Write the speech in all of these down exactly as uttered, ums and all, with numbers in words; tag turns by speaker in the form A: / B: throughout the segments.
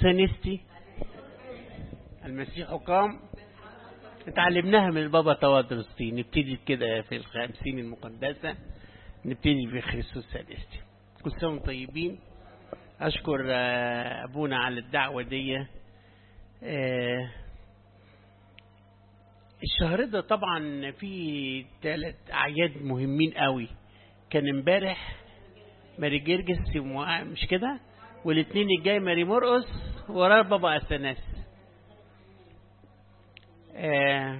A: أثنستي المسيح قام، اتعلمناها من البابا توادرستي. نبتدي كده في الخمسين المقدسة، نبتدي في خريستوس أثنستي. كل سنة وانتم طيبين. أشكر أبونا على الدعوة دي. الشهر ده طبعا في ثلاث أعياد مهمين قوي. كان امبارح ماري جرجس مش كده، والاثنين الجاي ماري مرقس، وراه بابا أثناس. آه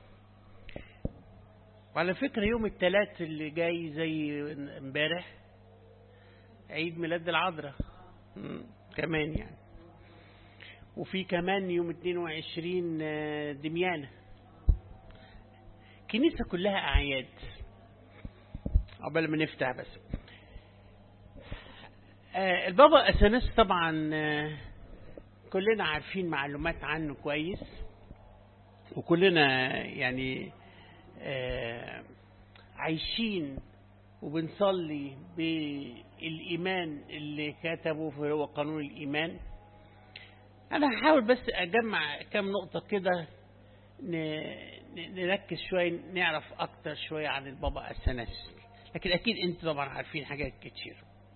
A: وعلى فكرة يوم الثلاث اللي جاي زي امبارح عيد ميلاد العذراء كمان يعني. وفي كمان يوم اثنين وعشرين دميانة. كنيسة كلها أعياد. قبل ما نفتح بس آه البابا أثناس طبعا آه كلنا عارفين معلومات عنه كويس، وكلنا يعني آه عايشين وبنصلي بالإيمان اللي كتبه في هو قانون الإيمان. أنا هحاول بس أجمع كم نقطة كده نركز شوية، نعرف أكتر شوية عن البابا أثناس، لكن أكيد أنتوا طبعا عارفين حاجات كتير.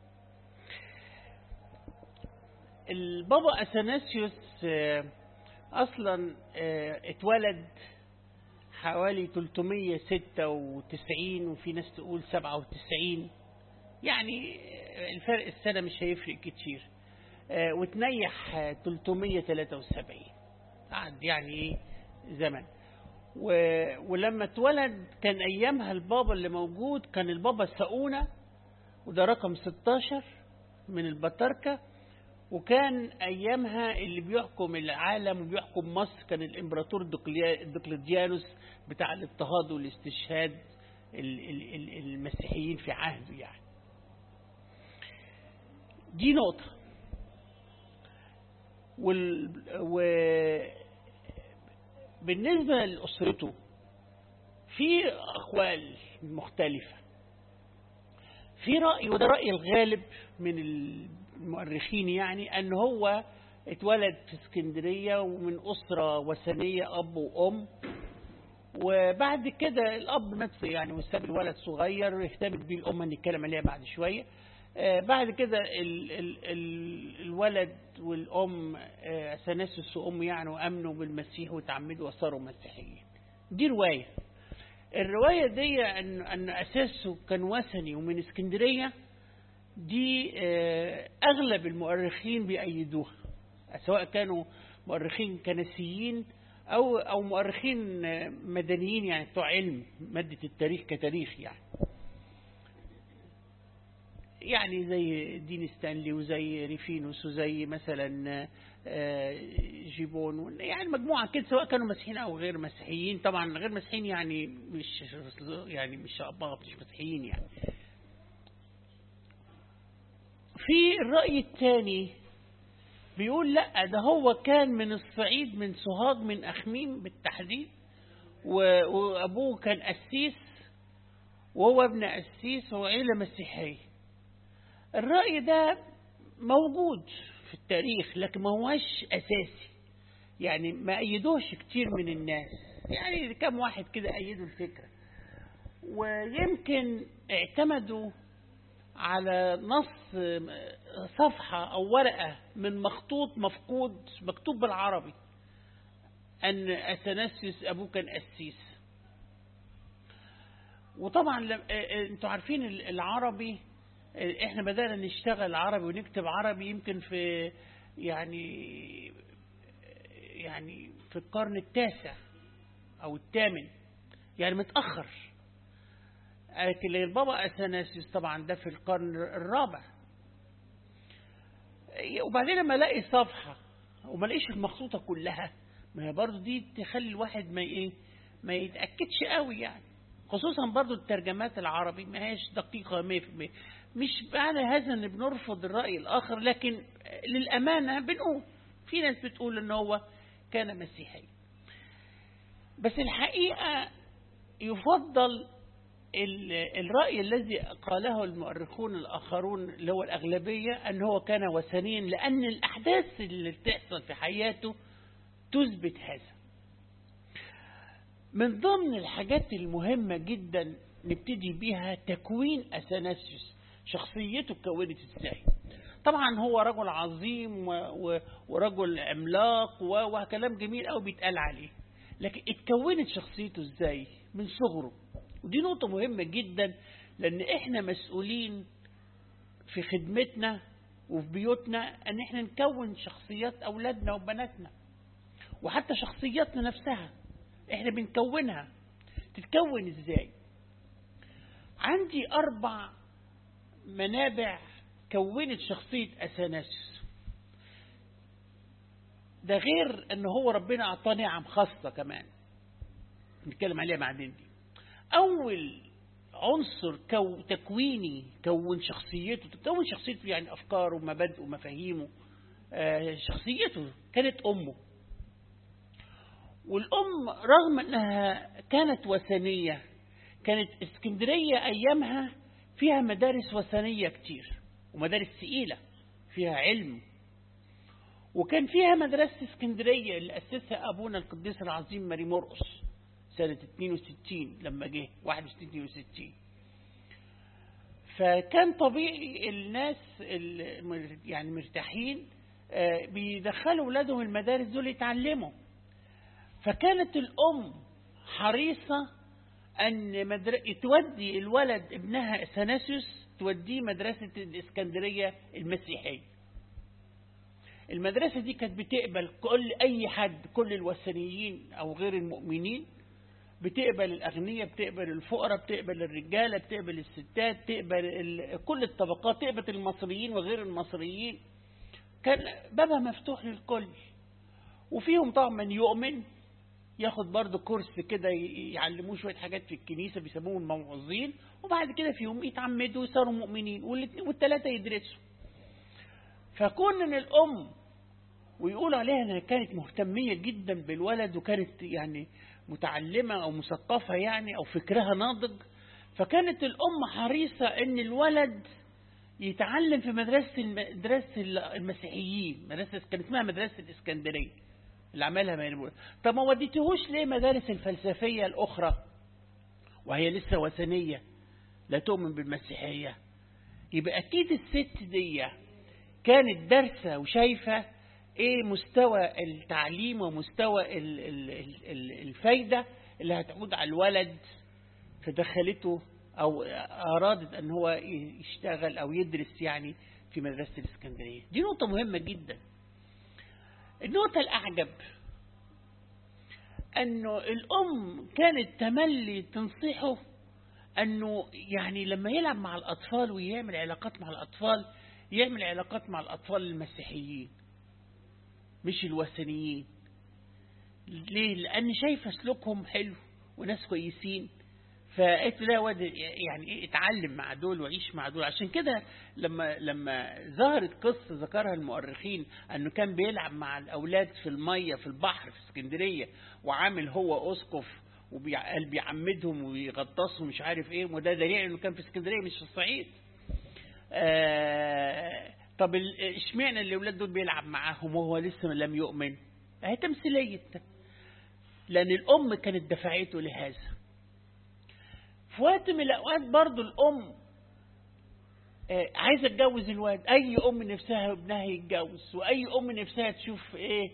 A: البابا أثناسيوس أصلا اتولد حوالي ثلاثمية وستة وتسعين، وفي ناس تقول سبعة وتسعين، يعني الفرق السنة مش هيفرق كتير. وتنيح ثلاثمية وثلاثة وسبعين، قعد يعني ايه زمن. ولما اتولد كان ايامها البابا اللي موجود كان البابا ساونا، وده رقم ستاشر من البطاركة. وكان ايامها اللي بيحكم العالم وبيحكم مصر كان الامبراطور دقلديانوس بتاع الاضطهاد والاستشهاد المسيحيين في عهده يعني. دي نقطة. وال... و بالنسبة لأسرته في أقوال مختلفة. في رأي، وده رأي الغالب من المؤرخين، يعني أن هو اتولد في اسكندرية ومن أسرة وثنية، أب وأم، وبعد كده الأب مات يعني وساب الولد صغير اهتمت بيه الأم، هنتكلم عليها بعد شوية. بعد كده ال ال ال الولد والأم أثناسيوس وأمه يعني أمنوا بالمسيح وتعمدوا وصاروا مسيحيين. دي رواية. الرواية دي أن, أن أساسه كان وثني ومن اسكندرية، دي أغلب المؤرخين بيأيدوها، سواء كانوا مؤرخين كنسيين أو أو مؤرخين مدنيين يعني بتوع علم مادة التاريخ كتاريخ يعني. يعني زي دين ستانلي وزي ريفينوس وزي مثلا جيبون، يعني مجموعة كده سواء كانوا مسيحيين أو غير مسيحيين. طبعا غير مسيحيين يعني مش يعني مش أباط مش مسيحيين يعني. في الرأي الثاني بيقول لا، ده هو كان من الصعيد، من سوهاج، من أخميم بالتحديد، وأبوه كان قسيس وهو ابن قسيس وعيلة مسيحية. الرأي ده موجود في التاريخ لكن ما هوش أساسي، يعني ما أيدوش كتير من الناس، يعني كم واحد كده أيدوا الفكرة، ويمكن اعتمدوا على نص صفحة أو ورقة من مخطوط مفقود مكتوب بالعربي أن أثناسيوس أبوه كان قسيس. وطبعا انتوا عارفين العربي، احنا بدأنا نشتغل عربي ونكتب عربي يمكن في يعني يعني في القرن التاسع او الثامن، يعني متأخر. لكن البابا أثناسيوس طبعا ده في القرن الرابع. وبعدين لما الاقي صفحة وما الاقيش المخطوطة كلها، ما هي برضو دي تخلي الواحد ما ايه ما يتأكدش قوي يعني. خصوصا برضو الترجمات العربي ما هيش دقيقة مية في المية. مش معنى هذا ان بنرفض الرأي الآخر، لكن للأمانة بنقول في ناس بتقول ان هو كان مسيحي. بس الحقيقة يفضل ان احنا الرأي الذي قاله المؤرخون الآخرون اللي هو الأغلبية أن هو كان وثنيا، لأن الأحداث اللي بتحصل في حياته تثبت هذا. من ضمن الحاجات المهمة جدا نبتدي بيها تكوين أثناسيوس، شخصيته اتكونت ازاي. طبعا هو رجل عظيم ورجل عملاق وكلام جميل قوي بيتقال عليه، لكن اتكونت شخصيته ازاي من صغره. ودي نقطة مهمة جدا، لأن احنا مسؤولين في خدمتنا وفي بيوتنا أن احنا نكون شخصيات أولادنا وبناتنا، وحتى شخصياتنا نفسها احنا بنكونها. تتكون ازاي؟ عندي أربع منابع كونت شخصية أثناسيوس. ده غير أنه هو ربنا أعطاه نعم خاصة كمان نتكلم عليها بعدين. دي أول عنصر كو تكويني كون شخصيته، تكون شخصيته يعني أفكاره ومبادئه ومفاهيمه. آه شخصيته كانت أمه. والأم رغم أنها كانت وثنية، كانت اسكندرية أيامها فيها مدارس وثنية كتير ومدارس ثقيلة فيها علم. وكان فيها مدرسة اسكندرية اللي أسسها أبونا القديس العظيم ماري مرقس سنة اثنين وستين لما جه واحد وستين اثنين وستين. فكان طبيعي الناس يعني مرتاحين بيدخلوا أولادهم المدارس دول يتعلموا. فكانت الأم حريصة أن مدر... تودي الولد ابنها أثناسيوس توديه مدرسة الإسكندرية المسيحية. المدرسة دي كانت بتقبل كل أي حد، كل الوثنيين أو غير المؤمنين، بتقبل الأغنياء، بتقبل الفقراء، بتقبل الرجالة، بتقبل الستات، تقبل ال... كل الطبقات، تقبل المصريين وغير المصريين. كان بابها مفتوح للكل. وفيهم طبعا من يؤمن ياخد برضه كورس كده يعلموه شوية حاجات في الكنيسة بيسموهم الموعظين، وبعد كده فيهم يتعمدوا ويصيروا مؤمنين، والثلاثة يدرسوا. فكون ان الأم ويقول عليها انها كانت مهتمية جدا بالولد وكانت يعني متعلمة او مثقفة يعني او فكرها ناضج، فكانت الأم حريصة ان الولد يتعلم في مدرسة مدرسة المسيحيين. مدرسة كانت اسمها مدرسة الإسكندرية اللي عملها ميمون. طب ما وديتهوش ليه مدارس الفلسفية الأخرى وهي لسه وثنية لا تؤمن بالمسيحية؟ يبقى أكيد الست دي كانت دارسة وشايفة ايه مستوى التعليم ومستوى الفايدة اللي هتعود على الولد، فدخلته او ارادت ان هو يشتغل او يدرس يعني في مدرسة الإسكندرية. دي نقطة مهمة جدا. النقطة الأعجب أنه الأم كانت تملي تنصحه أنه يعني لما يلعب مع الأطفال ويعمل علاقات مع الأطفال يعمل علاقات مع الأطفال المسيحيين مش الوثنيين. ليه؟ لأن شايفة سلوكهم حلو وناس كويسين، فقلت لا واد يعني ايه اتعلم مع دول وعيش مع دول. عشان كده لما لما ظهرت قصة ذكرها المؤرخين انه كان بيلعب مع الاولاد في المية في البحر في اسكندرية، وعامل هو اسقف وقال بيعمدهم ويغطسهم مش عارف ايه، وده دليل انه كان في اسكندرية مش في الصعيد. آه طب اشمعنى الاولاد دول بيلعب معاهم وهو لسه لم يؤمن؟ اهي تمثيلية، لان الام كانت دفعته لهذا. في وقت من الأوقات برضو الأم عايزة تجوز الواد. أي أم نفسها ابنها يتجوز، وأي أم نفسها تشوف إيه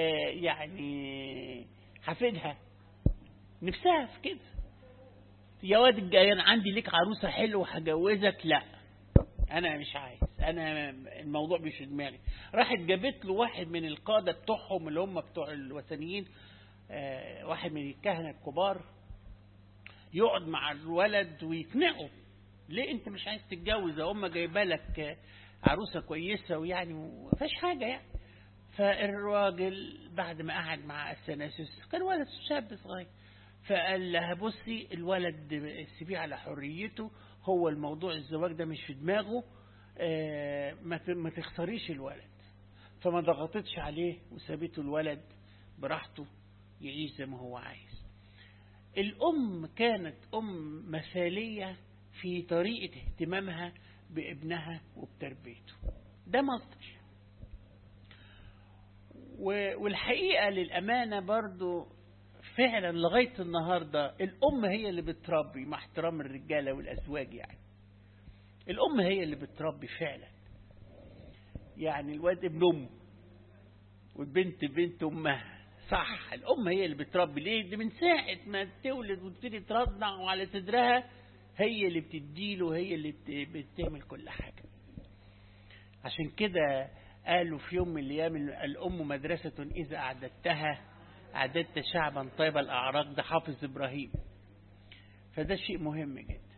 A: يعني حفيدها نفسها في كده. يا واد أنا عندي ليك عروسة حلوة هجوزك. لا أنا مش عايز، أنا الموضوع مش في دماغي. راحت جابت له واحد من القادة بتوعهم اللي هم بتوع الوثنيين، واحد من الكهنة الكبار، يقعد مع الولد ويقنعه. ليه انت مش عايز تتجوز؟ هم جايبه لك عروسه كويسه ويعني ما فيش حاجه يعني. فالراجل بعد ما قعد مع أثناسيوس كان ولد شاب صغير، فقال لها بصي الولد سيبيه على حريته، هو الموضوع الزواج ده مش في دماغه، اه ما تخسريش الولد. فما ضغطتش عليه وسابته الولد براحته يعيش زي ما هو عايز. الأم كانت أم مثالية في طريقة اهتمامها بابنها وبتربيته. ده مصدر. والحقيقة للأمانة برضو فعلا لغاية النهاردة الأم هي اللي بتربي، مع احترام الرجالة والأزواج يعني. الأم هي اللي بتربي فعلا. يعني الواد ابن أمه والبنت بنت أمها. صح، الأم هي اللي بتربي. ليه؟ دي من ساعة ما تولد وتبتدي ترضع وعلى صدرها هي اللي بتديله، هي اللي بتعمل كل حاجة. عشان كده قالوا في يوم من الأيام الأم مدرسة إذا أعددتها أعددت شعبا طيب الأعراق. ده حافظ إبراهيم. فده شيء مهم جدا.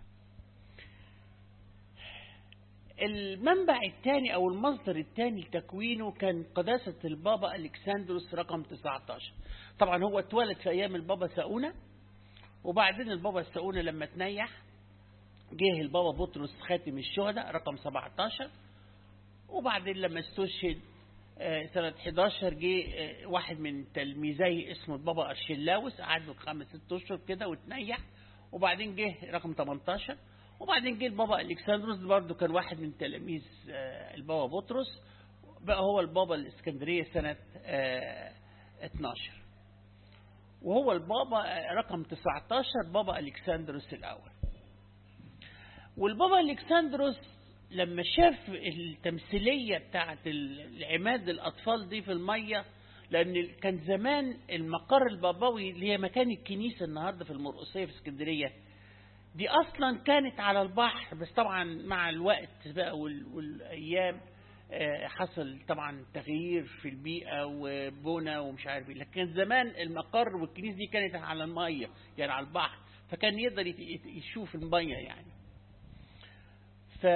A: المنبع الثاني أو المصدر الثاني لتكوينه كان قداسة البابا ألكسندروس رقم تسعة عشر. طبعا هو اتولد في أيام البابا ساؤونة، وبعدين البابا ساؤونة لما تنيح جه البابا بطرس خاتم الشهداء رقم سبعة عشر، وبعدين لما استشهد سنة أحد عشر جه واحد من تلميذي اسمه البابا أرشلاوس، قعد له خمس ست أشهر كده وتنيح، وبعدين جه رقم ثمانية عشر، وبعدين جه البابا ألكسندروس برضه كان واحد من تلاميذ البابا بطرس، بقى هو البابا الإسكندرية سنة اثناشر، وهو البابا رقم تسعة عشر بابا ألكسندروس الأول. والبابا ألكسندروس لما شاف التمثيلية بتاعت العماد الأطفال دي في المية، لأن كان زمان المقر البابوي اللي هي مكان الكنيسة النهاردة في المرقسية في اسكندرية دي أصلا كانت على البحر، بس طبعا مع الوقت بقى والأيام حصل طبعا تغيير في البيئة وبنى ومش عارف ايه، لكن زمان المقر والكنيسة دي كانت على المية يعني على البحر، فكان يقدر يشوف المية يعني. ف...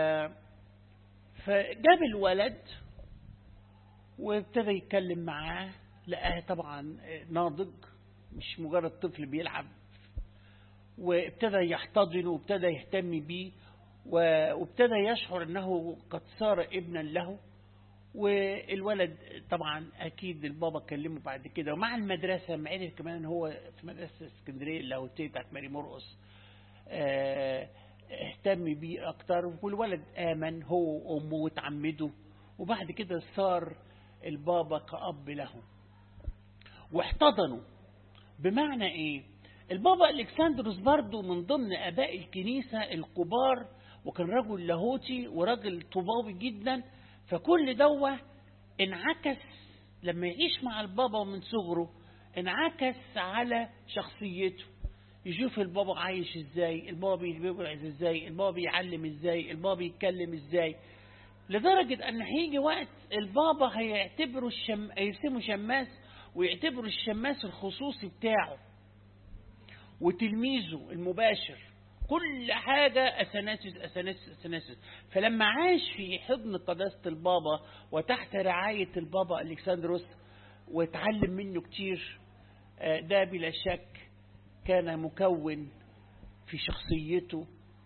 A: فجاب الولد وابتدى يتكلم معاه، لقاه طبعا ناضج مش مجرد طفل بيلعب، وابتدى يحتضنه وابتدى يهتم بيه، وابتدى يشعر انه قد صار ابنا له. والولد طبعا اكيد البابا كلمه بعد كده، ومع المدرسه معرف كمان ان هو في مدرسه اسكندريه اللاهوتيه بتاعت ماري مرقس اه اهتم بيه اكتر، والولد امن هو وامه وتعمده، وبعد كده صار البابا كأب له واحتضنه. بمعنى ايه؟ البابا ألكسندروس برضو من ضمن اباء الكنيسة الكبار، وكان رجل لاهوتي ورجل طوباوي جدا، فكل دوه انعكس لما يعيش مع البابا من صغره، انعكس على شخصيته. يشوف البابا عايش ازاي، البابا بيوعظ ازاي، البابا بيعلم ازاي، البابا بيتكلم ازاي، لدرجة ان هيجي وقت البابا هيعتبره الشم... هيرسمه شماس، ويعتبره الشماس الخصوصي بتاعه وتلميذه المباشر، كل حاجة أثناسيس أثناسيس أثناسيس. فلما عاش في حضن قداسة البابا وتحت رعاية البابا ألكسندروس وتعلم منه كتير، ده بلا شك كان مكون في شخصيته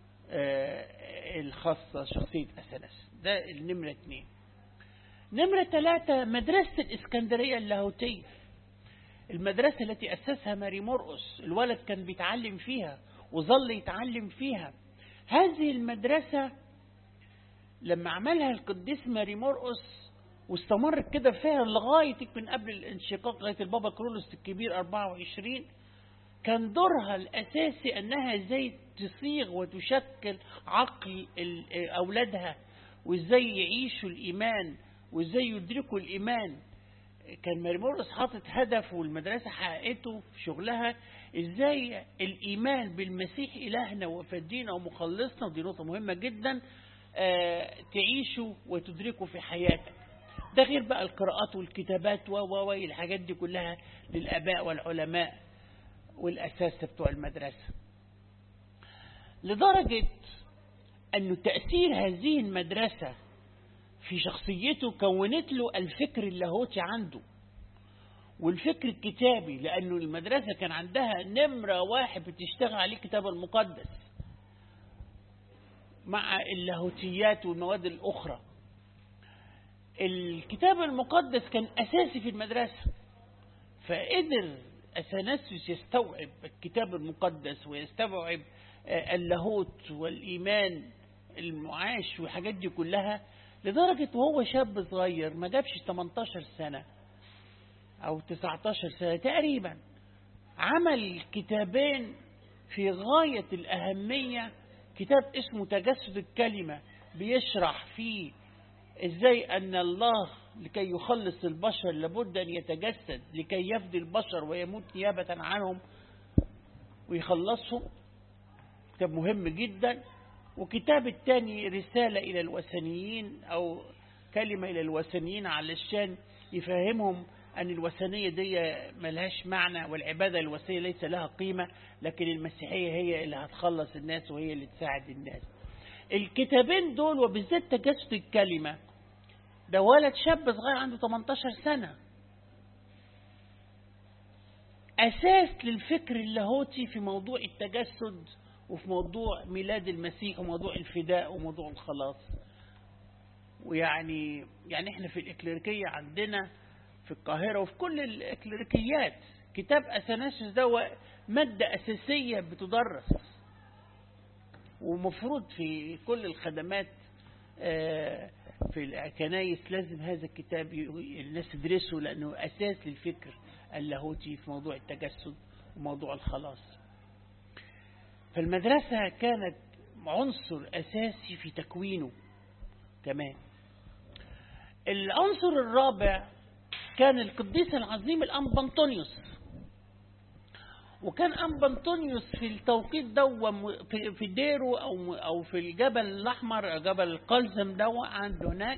A: الخاصة، شخصية أثناسيس. ده النمرة اثنين. نمرة ثلاثة مدرسة الإسكندرية اللاهوتية، المدرسة التي أسسها ماري مرقس، الولد كان بيتعلم فيها وظل يتعلم فيها. هذه المدرسة لما عملها القديس ماري مرقس واستمرت كده فيها لغاية من قبل الانشقاق لغاية البابا كرولوس الكبير أربعة وعشرين، كان دورها الأساسي أنها ازاي تصيغ وتشكل عقل أولادها، وازاي يعيشوا الإيمان وازاي يدركوا الإيمان. كان ماري مرقس حاطط هدف، والمدرسة حققته في شغلها، ازاي الإيمان بالمسيح إلهنا وفدينا ومخلصنا، ودي نقطة مهمة جدا اه تعيشوا وتدركوا في حياتك. ده غير بقى القراءات والكتابات و الحاجات دي كلها للآباء والعلماء والأساس بتوع المدرسة، لدرجة أن تأثير هذه المدرسة في شخصيته كونت له الفكر اللاهوتي عنده والفكر الكتابي، لأنه المدرسة كان عندها نمرة واحد بتشتغل عليه الكتاب المقدس مع اللاهوتيات والمواد الأخرى. الكتاب المقدس كان أساسي في المدرسة، فقدر أثناسيوس يستوعب الكتاب المقدس ويستوعب اللاهوت والإيمان المعاش والحاجات دي كلها، لدرجة وهو شاب صغير ما جابش ثمانية عشر سنة أو تسعة عشر سنة تقريبا، عمل كتابين في غاية الأهمية. كتاب اسمه تجسد الكلمة بيشرح فيه إزاي أن الله لكي يخلص البشر لابد أن يتجسد لكي يفدي البشر ويموت نيابة عنهم ويخلصهم. كتاب مهم جدا. وكتاب الثاني رسالة إلى الوثنيين أو كلمة إلى الوثنيين علشان يفهمهم أن الوثنية دي ملهاش معنى والعبادة الوثنية ليس لها قيمة، لكن المسيحية هي اللي هتخلص الناس وهي اللي تساعد الناس. الكتابين دول وبالذات تجسد الكلمة ده ولد شاب صغير عنده ثمانية عشر سنة، أساس للفكر اللاهوتي في موضوع التجسد وفي موضوع ميلاد المسيح وموضوع الفداء وموضوع الخلاص. ويعني يعني احنا في الإكليريكية عندنا في القاهرة وفي كل الإكليريكيات كتاب أثناسيوس ده مادة أساسية بتدرس، ومفروض في كل الخدمات في الكنايس لازم هذا الكتاب الناس تدرسه، لأنه أساس للفكر اللاهوتي في موضوع التجسد وموضوع الخلاص. فالمدرسة كانت عنصر أساسي في تكوينه كمان. العنصر الرابع كان القديس العظيم الأنبا أنطونيوس. وكان أنبا أنطونيوس في التوقيت ده في ديره أو أو في الجبل الأحمر جبل القلزم ده عنده هناك،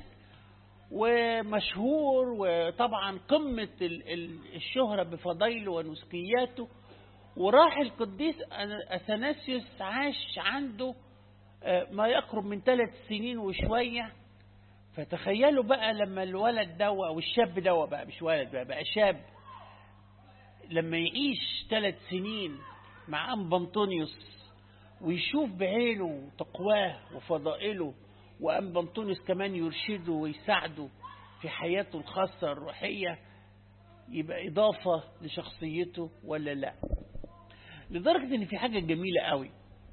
A: ومشهور وطبعا قمة الشهرة بفضائله ونسكياته. وراح القديس أثناسيوس عاش عنده ما يقرب من ثلاث سنين وشوية. فتخيلوا بقى لما الولد ده أو الشاب ده بقى مش ولد بقى, بقى شاب لما يعيش ثلاث سنين مع أنبا أنطونيوس ويشوف بعينه تقواه وفضائله، وأنبا أنطونيوس كمان يرشده ويساعده في حياته الخاصة الروحية، يبقى إضافة لشخصيته ولا لا؟ لدرجة إن في حاجة جميلة قوي،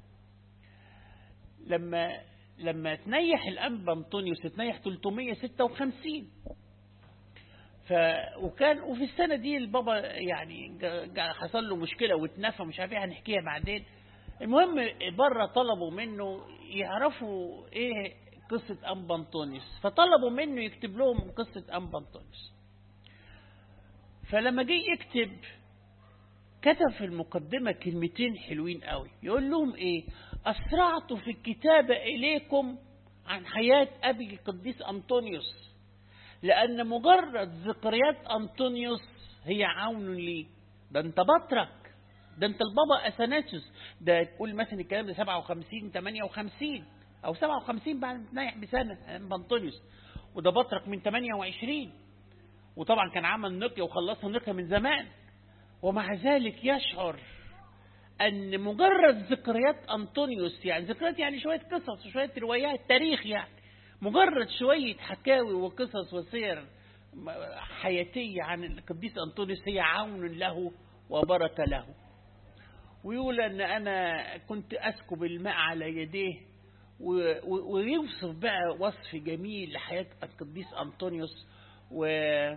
A: لما لما تنيح الأنبا أنطونيوس تنيح ثلاثمائة وستة وخمسين، ف وكان وفي السنة دي البابا يعني حصل له مشكلة واتنفى مش عارف ايه، هنحكيها بعدين. المهم بره طلبوا منه يعرفوا ايه قصة أنبا أنطونيوس، فطلبوا منه يكتب لهم قصة أنبا أنطونيوس. فلما جه يكتب كتب في المقدمة كلمتين حلوين قوي، يقول لهم ايه: أسرعت في الكتابة إليكم عن حياة أبي القديس أنطونيوس، لأن مجرد ذكريات أنطونيوس هي عون لي. ده انت بطرك، ده انت البابا أثناسيوس، ده تقول مثلا الكلام ده سبعة وخمسين ثمانية وخمسين أو سبعة وخمسين بعد ما تنيح بسنة أنطونيوس، وده بطرك من ثمانية وعشرين، وطبعا كان عمل نقية وخلصنا نقية من زمان. ومع ذلك يشعر أن مجرد ذكريات أنطونيوس، يعني ذكريات يعني شوية قصص وشوية روايات تاريخ، يعني مجرد شوية حكاوي وقصص وسير حياتية عن القديس أنطونيوس هي عون له وبركة له. ويقول أن أنا كنت أسكب الماء على يديه، ويوصف بقى وصف جميل لحياة القديس أنطونيوس، و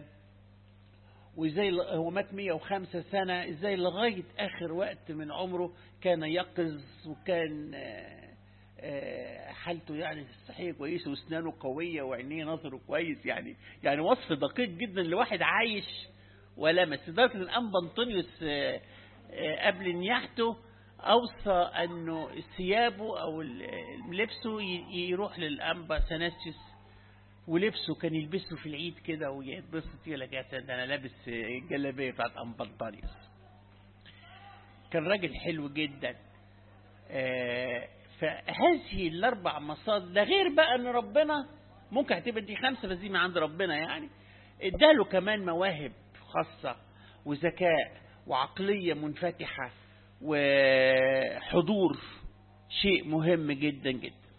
A: وإزاي هو مات مئة وخمسة سنة، إزاي لغاية آخر وقت من عمره كان يقظ، وكان حالته يعني صحية كويسة واسنانه قوية وعينيه نظره كويس، يعني يعني وصف دقيق جدا لواحد عايش ولمس. لدرجة ان أنبا أنطونيوس قبل نياحته أوصى أنه ثيابه أو لبسه يروح للأنبا أثناسيوس، ولبسه كان يلبسه في العيد كده ويتبسط يقول لك يا سيدي أنا لابس الجلابية بتاعت أنبا أنطونيوس. كان راجل حلو جدا. فهذه الأربع مصادر، ده غير بقى أن ربنا ممكن هتبقى دي خمسة بس دي من عند ربنا، يعني اداله كمان مواهب خاصة وذكاء وعقلية منفتحة وحضور، شيء مهم جدا جدا.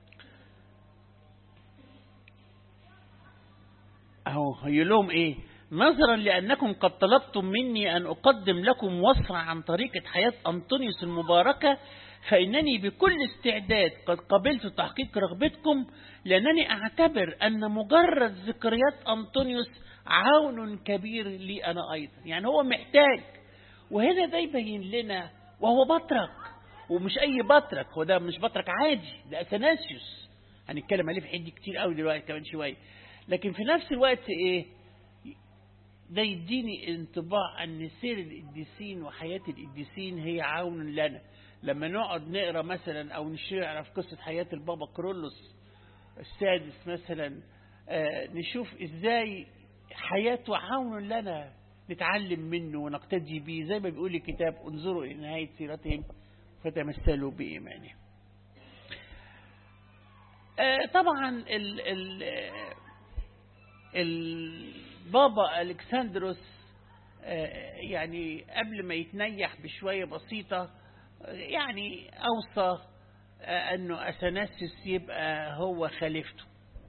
A: اهو هي لهم ايه: نظرا لأنكم قد طلبتم مني أن أقدم لكم وصفة عن طريقة حياة أنطونيوس المباركة، فإنني بكل استعداد قد قبلت تحقيق رغبتكم، لأنني أعتبر أن مجرد ذكريات أنطونيوس عون كبير لي أنا أيضا. يعني هو محتاج، وهنا ده يبين لنا، وهو بطرك، ومش أي بطرك، هو ده مش بطرك عادي، ده أثناسيوس هنتكلم عليه في حدي كتير قوي دلوقتي كمان شوية. لكن في نفس الوقت إيه ده يديني انطباع أن سير القديسين وحياة القديسين هي عون لنا. لما نقعد نقرأ مثلا أو نعرف قصة حياة البابا كرولوس السادس مثلا، آه نشوف إزاي حياته عون لنا نتعلم منه ونقتدي به، زي ما بيقول الكتاب انظروا إلى نهاية سيرتهم فتمثلوا بإيمانهم. آه طبعا ال ال البابا ألكسندروس آه يعني قبل ما يتنيح بشوية بسيطة يعني أوصى آه أنه أثناسيوس يبقى هو خليفته.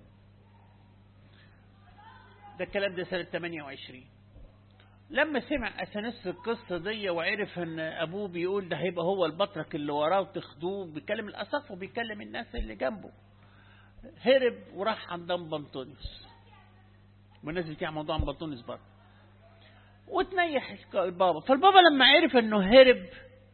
A: ده الكلام ده سنة ثمانية وعشرين. لما سمع أثناسيوس القصة دي وعرف أن أبوه بيقول ده هيبقى هو البطرك اللي وراه وتاخدوه، بيكلم الأساقفة وبيكلم الناس اللي جنبه، هرب وراح عند أنبا أنطونيوس. بالنسبة يعني موضوع أنبا أنطونيوس برضه، وتنيح البابا. فالبابا لما عرف أنه هرب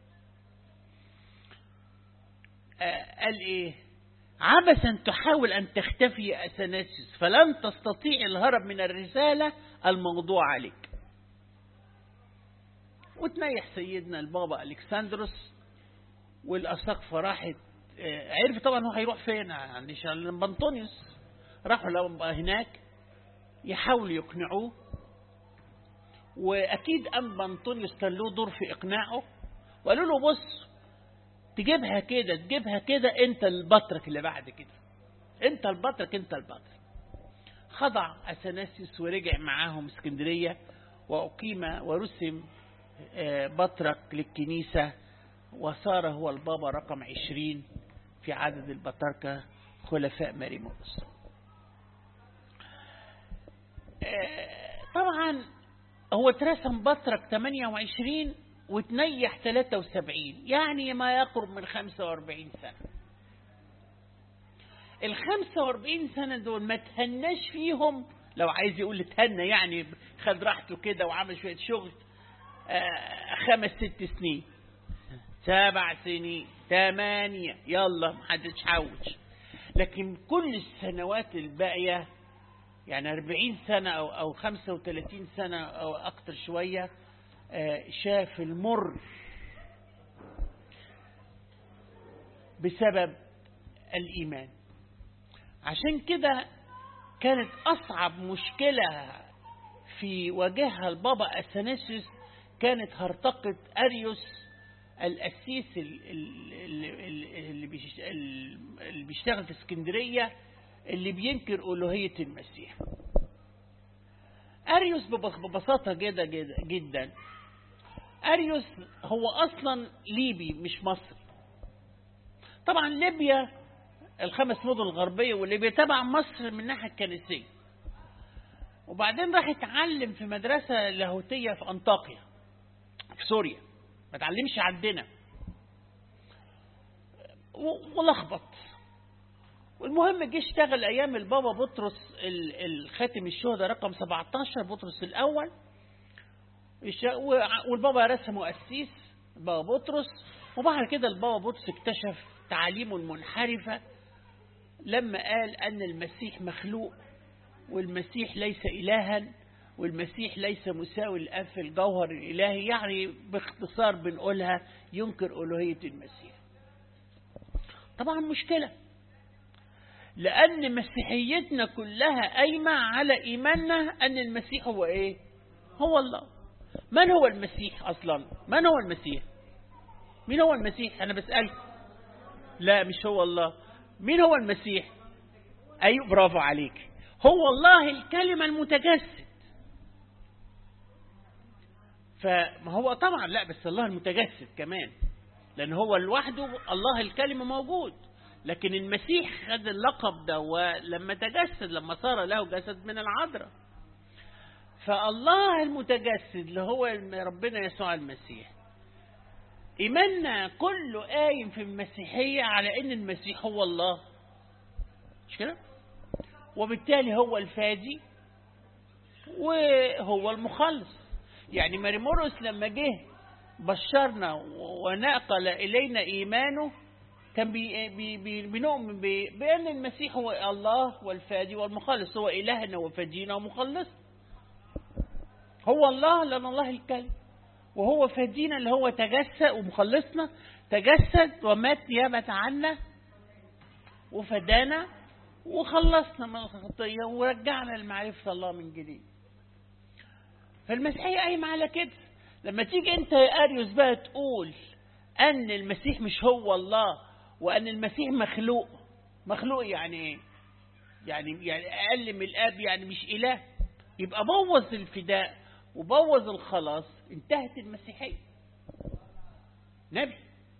A: آه قال إيه؟ عبثا تحاول أن تختفي يا أثناسيوس، فلن تستطيع الهرب من الرسالة الموضوع عليك. وتنيح سيدنا البابا ألكسندروس، والأساقفة راحت آه عرف طبعا هو هيروح فين عند أنبا أنطونيوس. راحوا لو هناك يحاولوا يقنعوه، وأكيد أنبا أنطونيوس كان له دور في إقناعه، وقالوا له بص تجيبها كده تجيبها كده، أنت البطرك اللي بعد كده، أنت البطرك أنت البطرك. خضع أثناسيوس ورجع معاهم اسكندرية، وأقيم ورسم بطرك للكنيسة، وصار هو البابا رقم عشرين في عدد البطاركة خلفاء ماريموس. طبعا هو اترسم بطرك ثمانية وعشرين وتنيح ثلاثة وسبعين، يعني ما يقرب من خمسة وأربعين سنة. ال خمسة وأربعين سنة دول ما تهناش فيهم، لو عايز يقول تهنى يعني خد راحته كده وعمل شوية شغل، آه خمس ست سنين، سبع سنين، ثمانية، يلا محدش حوش. لكن كل السنوات الباقية يعني أربعين سنة أو, أو خمسة وثلاثين سنة أو أكتر شوية، آه شاف المر بسبب الإيمان. عشان كده كانت أصعب مشكلة في وجهها البابا أثناسيوس كانت هرطقة أريوس الأسيس اللي بيشتغل في اسكندرية، اللي بينكر ألوهية المسيح. أريوس ببساطة جدا جدا جدا أريوس هو أصلا ليبي مش مصري. طبعا ليبيا الخمس مدن الغربية والليبيا تبع مصر من الناحية الكنسية، وبعدين راح يتعلم في مدرسة لاهوتية في أنطاكيا في سوريا، ما تعلمش عندنا ولخبط. والمهم جه اشتغل أيام البابا بطرس الخاتم الشهداء رقم سبعتاشر، بطرس الأول، والبابا رسمه أسيس بابا بطرس. وبعد كده البابا بطرس اكتشف تعاليمه المنحرفة لما قال أن المسيح مخلوق، والمسيح ليس إلها، والمسيح ليس مساوي للآب في الجوهر الإلهي. يعني باختصار بنقولها ينكر ألوهية المسيح. طبعا مشكلة، لأن مسيحيتنا كلها قايمة على إيماننا أن المسيح هو إيه؟ هو الله. من هو المسيح أصلا؟ من هو المسيح؟ مين هو المسيح؟ أنا بسألك. لا مش هو الله. مين هو المسيح؟ أيوة برافو عليك، هو الله الكلمة المتجسد. فما هو طبعا لا بس الله المتجسد كمان، لأن هو لوحده الله الكلمة موجود، لكن المسيح خد اللقب ده ولما تجسد، لما صار له جسد من العذراء. فالله المتجسد اللي هو ربنا يسوع المسيح، إيماننا كله قايم في المسيحية على إن المسيح هو الله، مش كده؟ وبالتالي هو الفادي وهو المخلص. يعني ماري مرقس لما جه بشرنا ونقل إلينا إيمانه كان بي بي بي بنؤمن بأن المسيح هو الله والفادي والمخلص، هو إلهنا وفادينا ومخلصنا. هو الله لأن الله الكلمة، وهو فادينا اللي هو تجسد، ومخلصنا تجسد ومات نيابة عنا وفدانا وخلصنا من الخطية ورجعنا لمعرفة الله من جديد. فالمسيحية قايمة على كده. لما تيجي انت يا أريوس بقى تقول أن المسيح مش هو الله وأن المسيح مخلوق، مخلوق يعني ايه؟ يعني يعني أقل من الآب، يعني مش إله، يبقى بوظ الفداء وبوظ الخلاص، انتهت المسيحية. نبي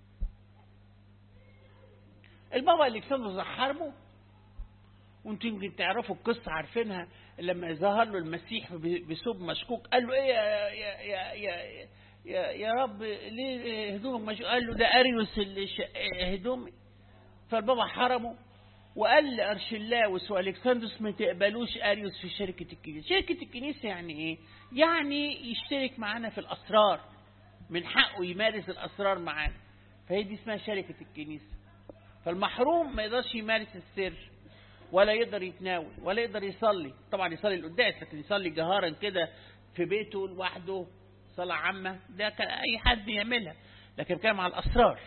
A: البابا الكسندروس حاربه، وانتم يمكن تعرفوا القصة عارفينها، لما ظهر له المسيح بثوب مشكوك قال له ايه يا يا يا يا, يا رب ليه هدومك مشكوك؟ قال له ده أريوس اللي هدومي. فالبابا حرمه وقال لأرشلاوس والكسندروس ما تقبلوش أريوس في شركة الكنيسة. شركة الكنيسة يعني ايه؟ يعني يشترك معانا في الأسرار، من حقه يمارس الأسرار معانا، فهي دي اسمها شركة الكنيسة. فالمحروم ما يقدرش يمارس السر، ولا يقدر يتناول، ولا يقدر يصلي. طبعا يصلي القداس، لكن يصلي جهارا كده في بيته لوحده صلاة عامة ده كان أي حد يعملها، لكن كان مع الأسرار.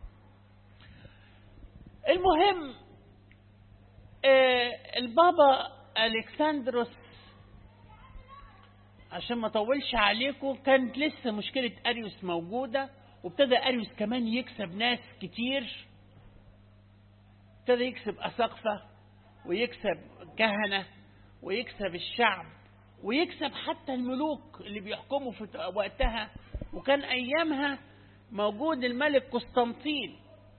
A: المهم آه البابا الكسندروس عشان ما طولش عليكم كانت لسه مشكلة أريوس موجودة، وابتدى أريوس كمان يكسب ناس كتير، ابتدى يكسب أساقفة ويكسب كهنة ويكسب الشعب ويكسب حتى الملوك اللي بيحكموا في وقتها. وكان أيامها موجود الملك قسطنطين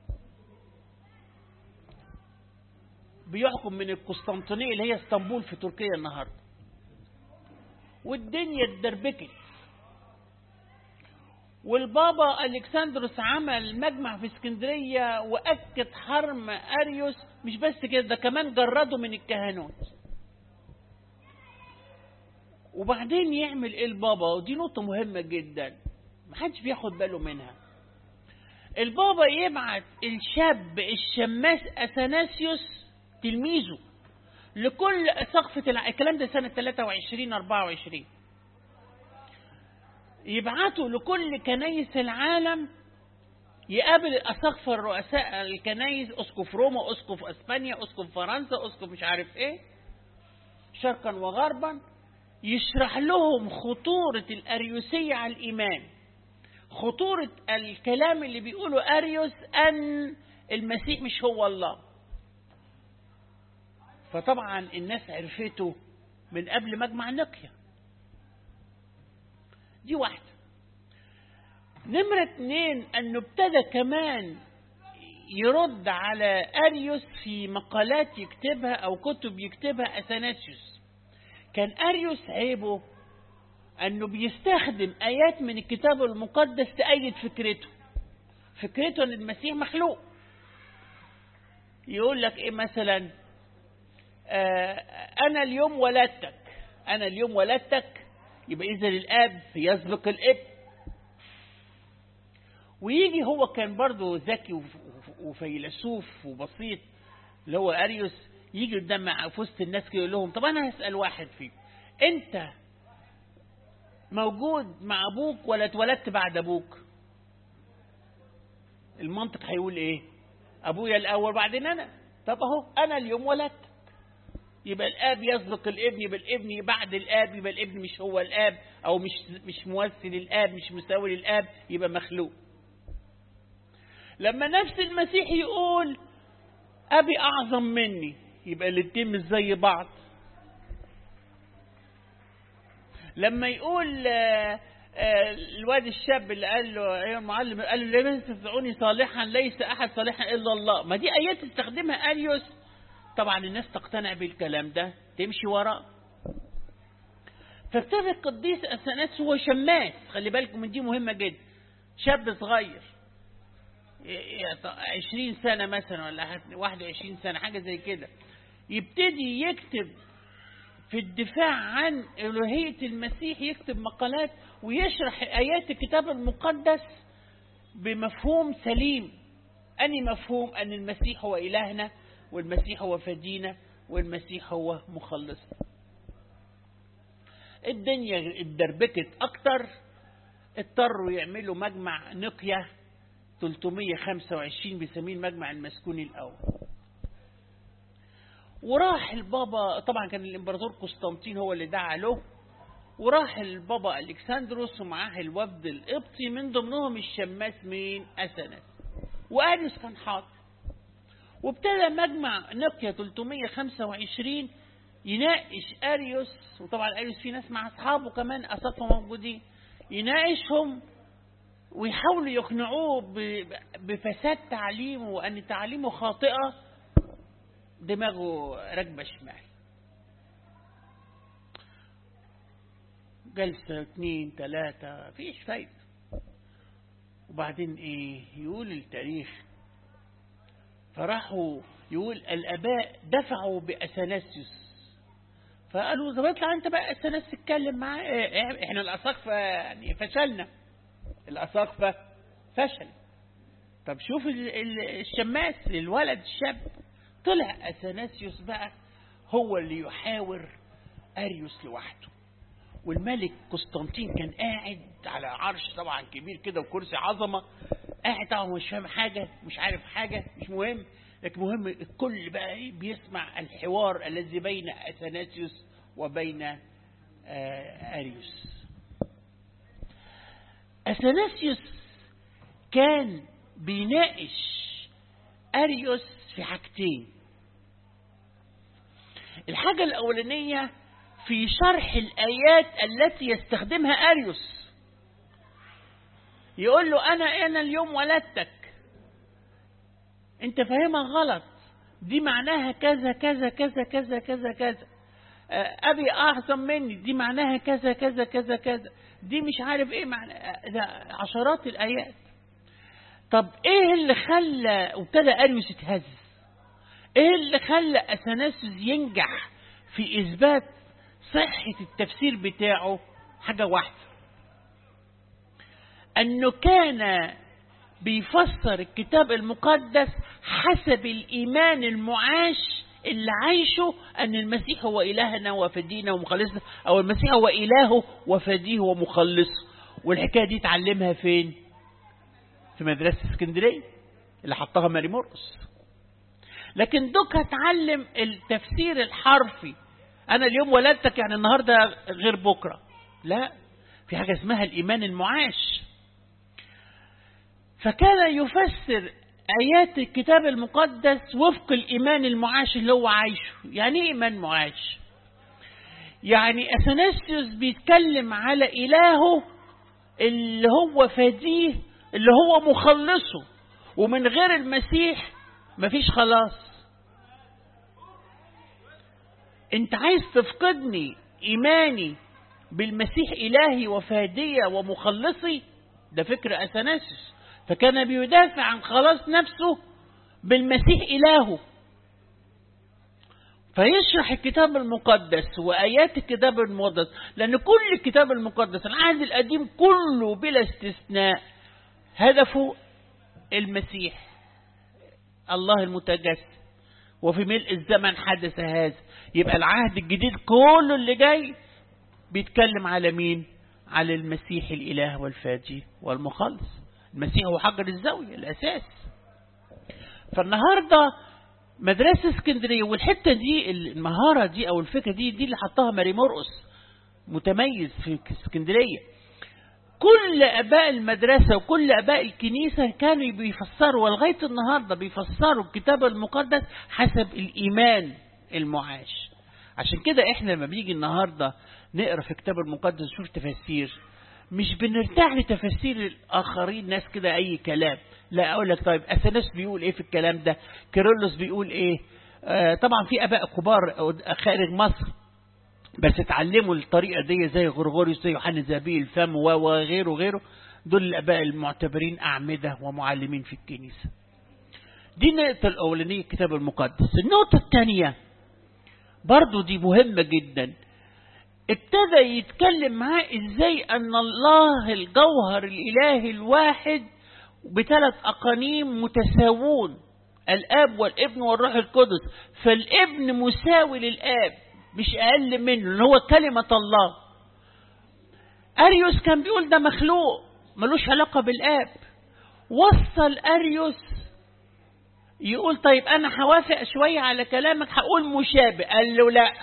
A: بيحكم من القسطنطينية اللي هي اسطنبول في تركيا النهاردة، والدنيا اتدربكت. والبابا الكسندروس عمل مجمع في اسكندرية وأكد حرم أريوس. مش بس كده، ده كمان جرده من الكهنوت. وبعدين يعمل ايه البابا؟ ودي نقطة مهمة جدا محدش بياخد باله منها. البابا يبعت الشاب الشماس أثناسيوس تلميذه لكل أساقفة الع... الكلام ده سنة ثلاثة وعشرين أربعة وعشرين، يبعتوا لكل كنايس العالم يقابل الأساقفة الرؤساء الكنايس، أسقف روما، أسقف أسبانيا، أسقف فرنسا، أسقف مش عارف إيه، شرقا وغربا، يشرح لهم خطورة الأريوسية على الإيمان، خطورة الكلام اللي بيقوله أريوس أن المسيح مش هو الله. فطبعا الناس عرفته من قبل مجمع نقيا. دي واحدة. نمرة اتنين أنه ابتدى كمان يرد على أريوس في مقالات يكتبها أو كتب يكتبها أثناسيوس. كان أريوس عيبه أنه بيستخدم آيات من الكتاب المقدس تأيد فكرته، فكرته أن المسيح مخلوق. يقول لك إيه مثلا؟ آه أنا اليوم ولدتك، أنا اليوم ولدتك، يبقى إذا الآب يسبق الابن. ويجي هو كان برضه ذكي وفيلسوف وبسيط اللي هو أريوس، يجي قدام في وسط الناس كده يقول لهم طب أنا هسأل واحد فيكم، أنت موجود مع أبوك ولا اتولدت بعد أبوك؟ المنطق هيقول إيه؟ أبويا الأول بعدين أنا. طب أهو أنا اليوم ولدت، يبقى الآب يسبق الابن، يبقى الابن بعد الآب، يبقى الابن مش هو الآب أو مش مش ممثل الآب، مش مساوي للآب، يبقى مخلوق. لما نفس المسيح يقول أبي أعظم مني، يبقى الاتنين مش زي بعض. لما يقول آآ آآ الواد الشاب اللي قال له أيها المعلم، قال له لماذا تدعوني صالحا؟ ليس أحد صالحا إلا الله. ما دي آيات استخدمها أريوس، طبعا الناس تقتنع بالكلام ده تمشي وراه. فابتدى القديس أثناسيوس هو شماس، خلي بالكم من دي مهمة جدا، شاب صغير عشرين سنة مثلا ولا واحد وعشرين سنة حاجة زي كده، يبتدي يكتب في الدفاع عن إلوهية المسيح، يكتب مقالات ويشرح آيات الكتاب المقدس بمفهوم سليم. أني مفهوم أن المسيح هو إلهنا، والمسيح هو فدينا، والمسيح هو مخلصنا. الدنيا اتدربكت أكتر، اضطروا يعملوا مجمع نقية ثلاثمائة وخمسة وعشرين بيسميه المجمع المسكوني الأول. وراح البابا، طبعا كان الإمبراطور قسطنطين هو اللي دعا له، وراح البابا ألكسندروس ومعاه الوفد القبطي من ضمنهم الشماس مين؟ أثناسيوس، وأريوس كان حاضر. وابتدى مجمع نقية ثلاثمائة وخمسة وعشرين يناقش أريوس، وطبعا أريوس في ناس مع أصحابه كمان أساطة موجودين، يناقشهم ويحاولوا يقنعوه بفساد تعليمه وأن تعليمه خاطئة، دماغه راكبة شمال. جلسة اثنين ثلاثة فيش فايدة. وبعدين ايه يقول التاريخ، فراحوا يقول الآباء دفعوا بأثناسيوس، فقالوا طب اطلع انت بقى أثناسيوس تتكلم معاه، احنا الأساقفة يعني فشلنا، الأساقفة فشل. طب شوف الشماس الولد الشاب، طلع أثناسيوس بقى هو اللي يحاور أريوس لوحده. والملك قسطنطين كان قاعد على عرش طبعا كبير كده وكرسي عظمة، قاعد طبعا مش فاهم حاجة، مش عارف حاجة، مش مهم، لكن مهم الكل بقى بيسمع الحوار الذي بين أثناسيوس وبين أريوس. أثناسيوس كان بيناقش أريوس في حاجتين. الحاجة الأولانية في شرح الآيات التي يستخدمها أريوس، يقول له أنا أنا اليوم ولدتك، أنت فاهمها غلط، دي معناها كذا كذا كذا كذا كذا كذا، أبي أعظم مني دي معناها كذا كذا كذا كذا، دي مش عارف إيه معنى، عشرات الآيات. طب إيه اللي خلى وابتدى أريوس يتهز؟ إيه اللي خلى أثناسيوس ينجح في إثبات صحة التفسير بتاعه؟ حاجة واحدة، أنه كان بيفسر الكتاب المقدس حسب الإيمان المعاش اللي عايشه، أن المسيح هو إلهنا وفدينا ومخلصنا، أو المسيح هو إلهه وفديه ومخلصه. والحكاية دي تعلمها فين؟ في مدرسة اسكندرية اللي حطها ماري مرقس. لكن دوك هتعلم التفسير الحرفي، أنا اليوم ولدتك يعني النهاردة غير بكرة، لا، في حاجة اسمها الإيمان المعاش. فكان يفسر آيات الكتاب المقدس وفق الإيمان المعاش اللي هو عايشه. يعني إيه إيمان معاش؟ يعني أثناسيوس بيتكلم على إلهه اللي هو فديه، اللي هو مخلصه، ومن غير المسيح مفيش خلاص. انت عايز تفقدني إيماني بالمسيح إلهي وفادية ومخلصي؟ ده فكر أثناسيوس. فكان بيدافع عن خلاص نفسه بالمسيح إلهه. فيشرح الكتاب المقدس وآيات الكتاب المقدس، لأن كل الكتاب المقدس العهد القديم كله بلا استثناء هدفه المسيح، الله المتجسد، وفي ملء الزمن حدث هذا. يبقى العهد الجديد كله اللي جاي بيتكلم على مين؟ على المسيح الإله والفادي والمخلص. المسيح هو حجر الزاوية الأساس. فالنهاردة مدرسة اسكندرية، والحتة دي المهارة دي أو الفكرة دي دي اللي حطها ماري مرقس، متميز في اسكندرية. كل أباء المدرسة وكل أباء الكنيسة كانوا بيفسروا، ولغاية النهاردة بيفسروا الكتاب المقدس حسب الإيمان المعاش. عشان كده إحنا لما بيجي النهاردة نقرأ في الكتاب المقدس نشوف تفسير، مش بنرتاح لتفسير الآخرين ناس كده أي كلام، لا، أقول لك طيب أثناسيوس بيقول إيه في الكلام ده، كيرلس بيقول إيه. آه طبعا في أباء كبار خارج مصر بس اتعلموا الطريقة دي زي غرغوريوس زي يوحنا ذهبي الفم وغيره وغيره. دول الآباء المعتبرين أعمدة ومعلمين في الكنيسة. دي النقطة الأولانية الكتاب المقدس. النقطة الثانية برضو دي مهمة جدا. ابتدى يتكلم معاه ازاي ان الله الجوهر الالهي الواحد بثلاث اقانيم متساوون، الاب والابن والروح القدس. فالابن مساوي للاب مش اقل منه اللي هو كلمة الله. اريوس كان بيقول ده مخلوق ملوش علاقة بالاب. وصل اريوس يقول طيب انا هوافق شوية على كلامك هقول مشابه. قال له لا،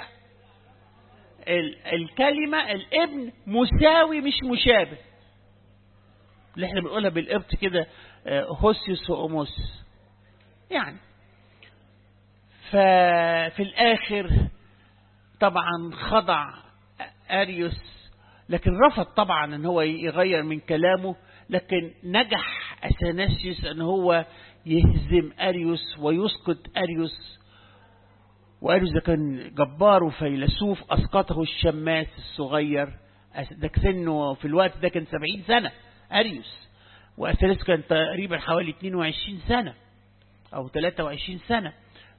A: الكلمة الابن مساوي مش مشابه، اللي احنا بنقولها بالقبط كده هوسيوس وأوموس يعني. ففي الآخر طبعا خضع أريوس، لكن رفض طبعا ان هو يغير من كلامه. لكن نجح أثناسيوس ان هو يهزم أريوس ويسقط أريوس. وأريوس ده كان جبار وفيلسوف، أسقطه الشماس الصغير. ده سنه في الوقت ده كان سبعين سنة أريوس، وأثناسيوس كان تقريبا حوالي اثنين وعشرين سنة أو ثلاثة وعشرين سنة.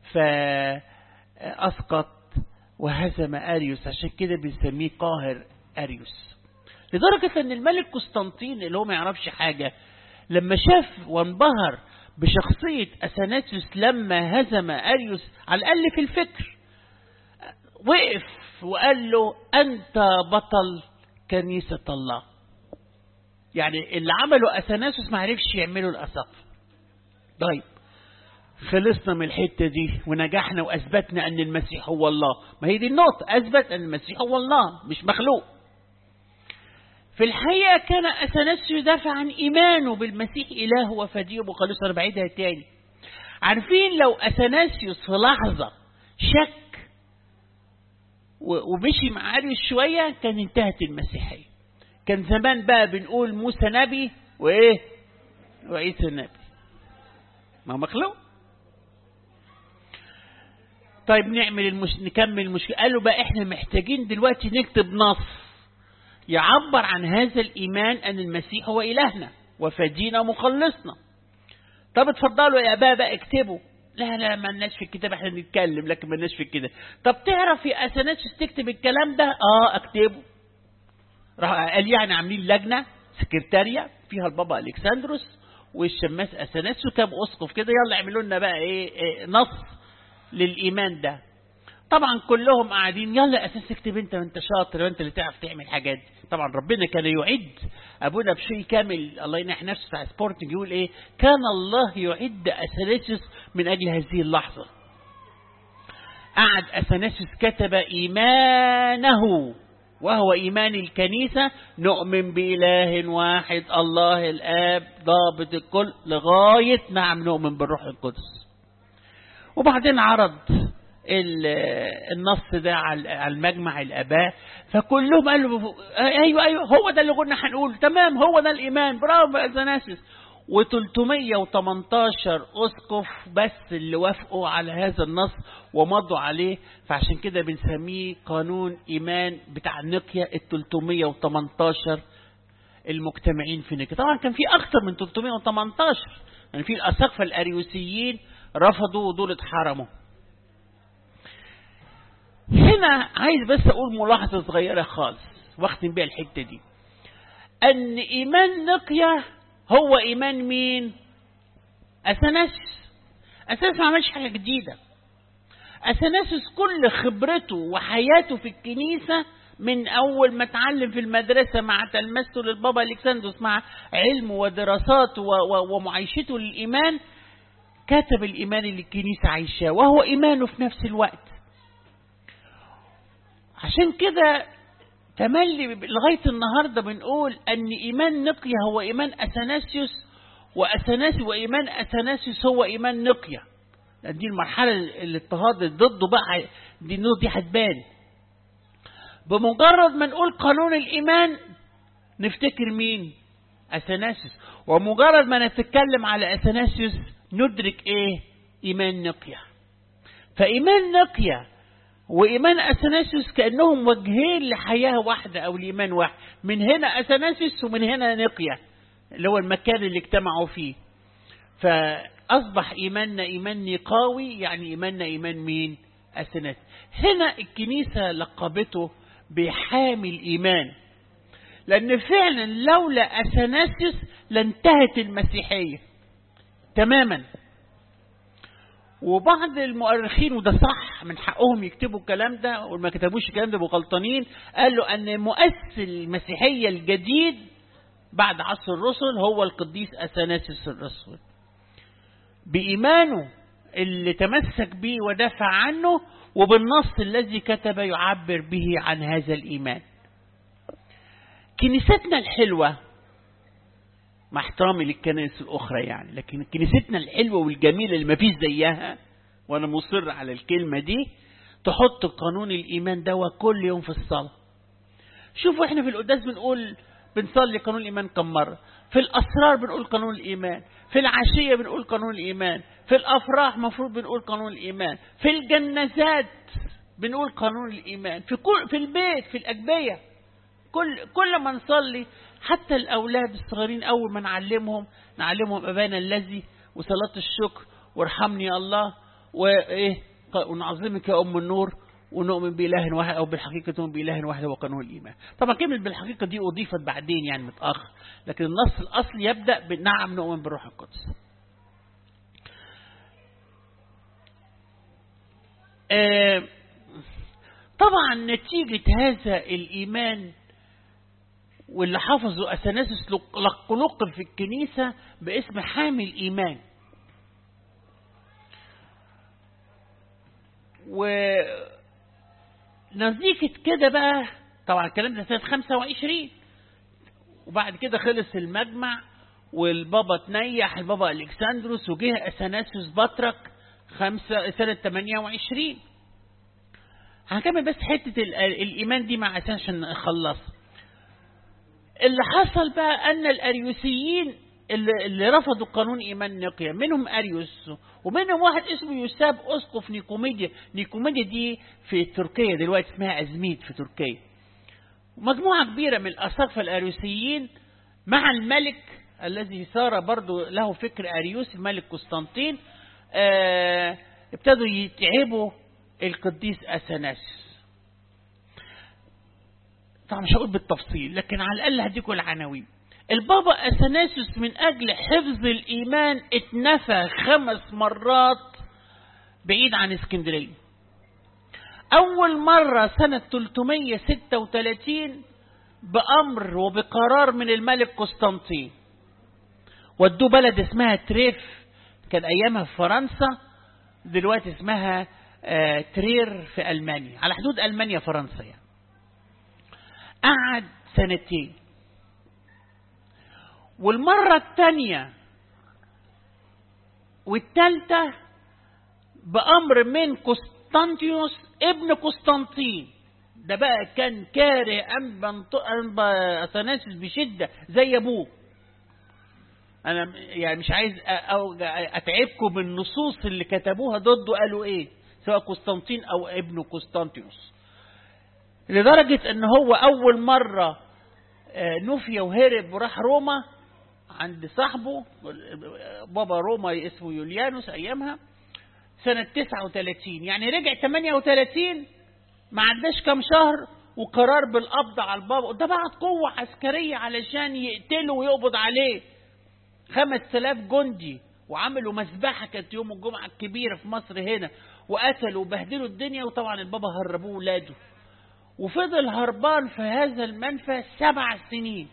A: فأسقط وهزم أريوس، عشان كده بنسميه قاهر أريوس. لدرجة أن الملك قسطنطين اللي هو ما يعرفش حاجة لما شاف وانبهر بشخصية أثناسيوس لما هزم أريوس، على الأقل في الفكر وقف وقال له أنت بطل كنيسة الله. يعني اللي عمله أثناسيوس ما عرفش يعمله الأساقفة. طيب خلصنا من الحتة دي ونجحنا وأثبتنا أن المسيح هو الله. ما هي دي النقطة، أثبت أن المسيح هو الله مش مخلوق. في الحقيقة كان أثناسيوس يدافع عن إيمانه بالمسيح إله وفديه ومخلصه. أنا بعيدها تاني. عارفين لو أثناسيوس في لحظة شك ومشي مع أريوس شوية كان انتهت المسيحية. كان زمان بقى بنقول موسى نبي وإيه وعيسى نبي، ما مخلوق. طيب نعمل المش... نكمل المشكلة. قالوا بقى إحنا محتاجين دلوقتي نكتب نص يعبر عن هذا الإيمان أن المسيح هو إلهنا وفدينا ومخلصنا. طب اتفضلوا يا أبا بقى اكتبوا. لا لا ما لناش في الكتاب، احنا نتكلم لكن ما لناش في الكتاب. طب تعرف يا أثناسيوس تكتب الكلام ده؟ اه اكتبه. راح قال يعني عاملين لجنة سكرتارية فيها البابا ألكسندروس والشماس أثناسيوس كام أسقف كده، يلا اعملوا لنا بقى ايه, ايه نص للإيمان ده. طبعا كلهم قاعدين يلا أساس اكتب انت وانت شاطر وانت اللي تعرف تعمل حاجات. طبعا ربنا كان يعد أبونا بشيء كامل الله ينح نفسه بتاع سبورتنج يقول ايه كان الله يعد أثناسيوس من أجل هذه اللحظة. قعد أثناسيوس كتب إيمانه وهو إيمان الكنيسة، نؤمن بإله واحد الله الآب ضابط الكل لغاية نعم نؤمن بالروح القدس. وبعدين عرض النص ده على المجمع الآباء، فكلهم قالوا أيوة أيوة هو ده اللي قلنا هنقول تمام هو ده الإيمان برافو أثناسيوس. وثلاثمائة وثمانية عشر أسقف بس اللي وافقوا على هذا النص ومضوا عليه. فعشان كده بنسميه قانون إيمان بتاع نقيا الثلاثمائة وثمانية عشر المجتمعين في نقيا. طبعا كان في أكثر من ثلاثمائة وثمانية عشر، يعني في الأساقفة الأريوسيين رفضوا ودول اتحرموا. هنا عايز بس أقول ملاحظة صغيرة خالص واختم بيها الحتة دي، أن إيمان نقيا هو إيمان مين؟ أثناسيوس. أثناسيوس ما عملش حاجة جديدة. أثناسيوس كل خبرته وحياته في الكنيسة من أول ما اتعلم في المدرسة مع تلمسته للبابا ألكسندروس مع علمه ودراساته ومعايشته للإيمان كتب الإيمان اللي الكنيسة عايشاه وهو إيمانه في نفس الوقت. عشان كده تملي لغاية النهاردة بنقول أن إيمان نقيا هو إيمان أثناسيوس وأثناسيوس وإيمان أثناسيوس هو إيمان نقيا. دي المرحلة الاضطهاد ضده بقى دي النقطة دي هتبان. بمجرد ما نقول قانون الإيمان نفتكر مين؟ أثناسيوس. ومجرد ما نتكلم على أثناسيوس ندرك إيه؟ إيمان نقيا. فإيمان نقيا وإيمان أثناسيوس كأنهم وجهين لحياة واحدة أو لإيمان واحد، من هنا أثناسيوس ومن هنا نقية اللي هو المكان اللي اجتمعوا فيه. فأصبح إيماننا إيمان نقاوي، يعني إيماننا إيمان مين؟ أثناسيوس. هنا الكنيسة لقبته بحامي الإيمان، لأن فعلا لولا أثناسيوس لانتهت المسيحية تماما. وبعض المؤرخين، وده صح من حقهم يكتبوا الكلام ده، وما كتبوش الكلام ده بغلطانين، قالوا أن مؤسس المسيحية الجديد بعد عصر الرسل هو القديس أثناسيوس الرسول، بإيمانه اللي تمسك به ودافع عنه، وبالنص الذي كتب يعبر به عن هذا الإيمان. كنيستنا الحلوة، مع احترامي للكنائس الأخرى يعني، لكن كنيستنا الحلوة والجميلة اللي ما فيش زيها، وأنا مصر على الكلمة دي، تحط قانون الإيمان ده كل يوم في الصلاة. شوفوا احنا في القداس بنقول بنصلي قانون الإيمان كم مرة، في الأسرار بنقول قانون الإيمان، في العشية بنقول قانون الإيمان، في الأفراح مفروض بنقول قانون الإيمان، في الجنازات بنقول قانون الإيمان، في كل في البيت، في الأجبية، كل كل ما نصلي. حتى الأولاد الصغيرين أول ما نعلمهم نعلمهم أبانا الذي وصلاة الشكر وارحمني يا الله وإيه ونعظمك يا أم النور ونؤمن بإله واحد، أو بالحقيقة نؤمن بإله واحد هو قانون الإيمان. طبعا كلمة بالحقيقة دي أضيفت بعدين يعني متأخر، لكن النص الأصلي يبدأ بنعم نؤمن بالروح القدس. آه طبعا نتيجة هذا الإيمان واللي حافظوا أثناسيوس لقب في الكنيسة باسم حامي الإيمان. ونزيكة كده بقى، طبعا الكلام ده سنة خمسة وعشرين، وبعد كده خلص المجمع والبابا تنيح البابا ألكسندروس، وجه أثناسيوس بطرك خمسة سنة ثمانية وعشرين. هنكمل بس حتة الإيمان دي مع أساس عشان نخلص. اللي حصل بقى أن الأريوسيين اللي, اللي رفضوا قانون إيمان نقية، منهم أريوس ومنهم واحد اسمه يوساب أسقف نيكوميديا. نيكوميديا دي في تركيا دلوقتي، اسمها أزميد في تركيا. مجموعة كبيرة من الأساقفة الأريوسيين مع الملك الذي صار برضو له فكر أريوسي، الملك قسطنطين، آه ابتدوا يتعبوا القديس أثناسيوس. طبعا مش هقول بالتفصيل، لكن على الأقل هديكم العناوين. البابا أثناسيوس من أجل حفظ الإيمان اتنفى خمس مرات بعيد عن اسكندرية. أول مرة سنة ثلاثمائة وستة وثلاثين بأمر وبقرار من الملك قسطنطين، ودوه بلد اسمها تريف، كان أيامها في فرنسا، دلوقتي اسمها آه ترير في ألمانيا، على حدود ألمانيا فرنسا يعني. قعد سنتين. والمرة الثانية والثالثة بأمر من قسطنطيوس ابن قسطنطين، ده بقى كان كاره أنبا أثناسيوس بشدة زي أبوه. أنا يعني مش عايز أتعبكم بالنصوص اللي كتبوها ضده قالوا إيه، سواء قسطنطين أو ابن قسطنطيوس، لدرجة أن هو أول مرة نفي وهرب وراح روما عند صاحبه بابا روما اسمه يوليانوس أيامها سنة تسعة وثلاثين، يعني رجع ثمانية وثلاثين، ما عداش كم شهر وقرار بالقبض على البابا. ده بعت قوة عسكرية علشان يقتله ويقبض عليه، خمس آلاف جندي، وعملوا مذبحة كانت يوم الجمعة الكبيرة في مصر هنا، وقتلوا وبهدلوا الدنيا، وطبعا البابا هربوه ولاده، وفضل هربان في هذا المنفى سبع سنين.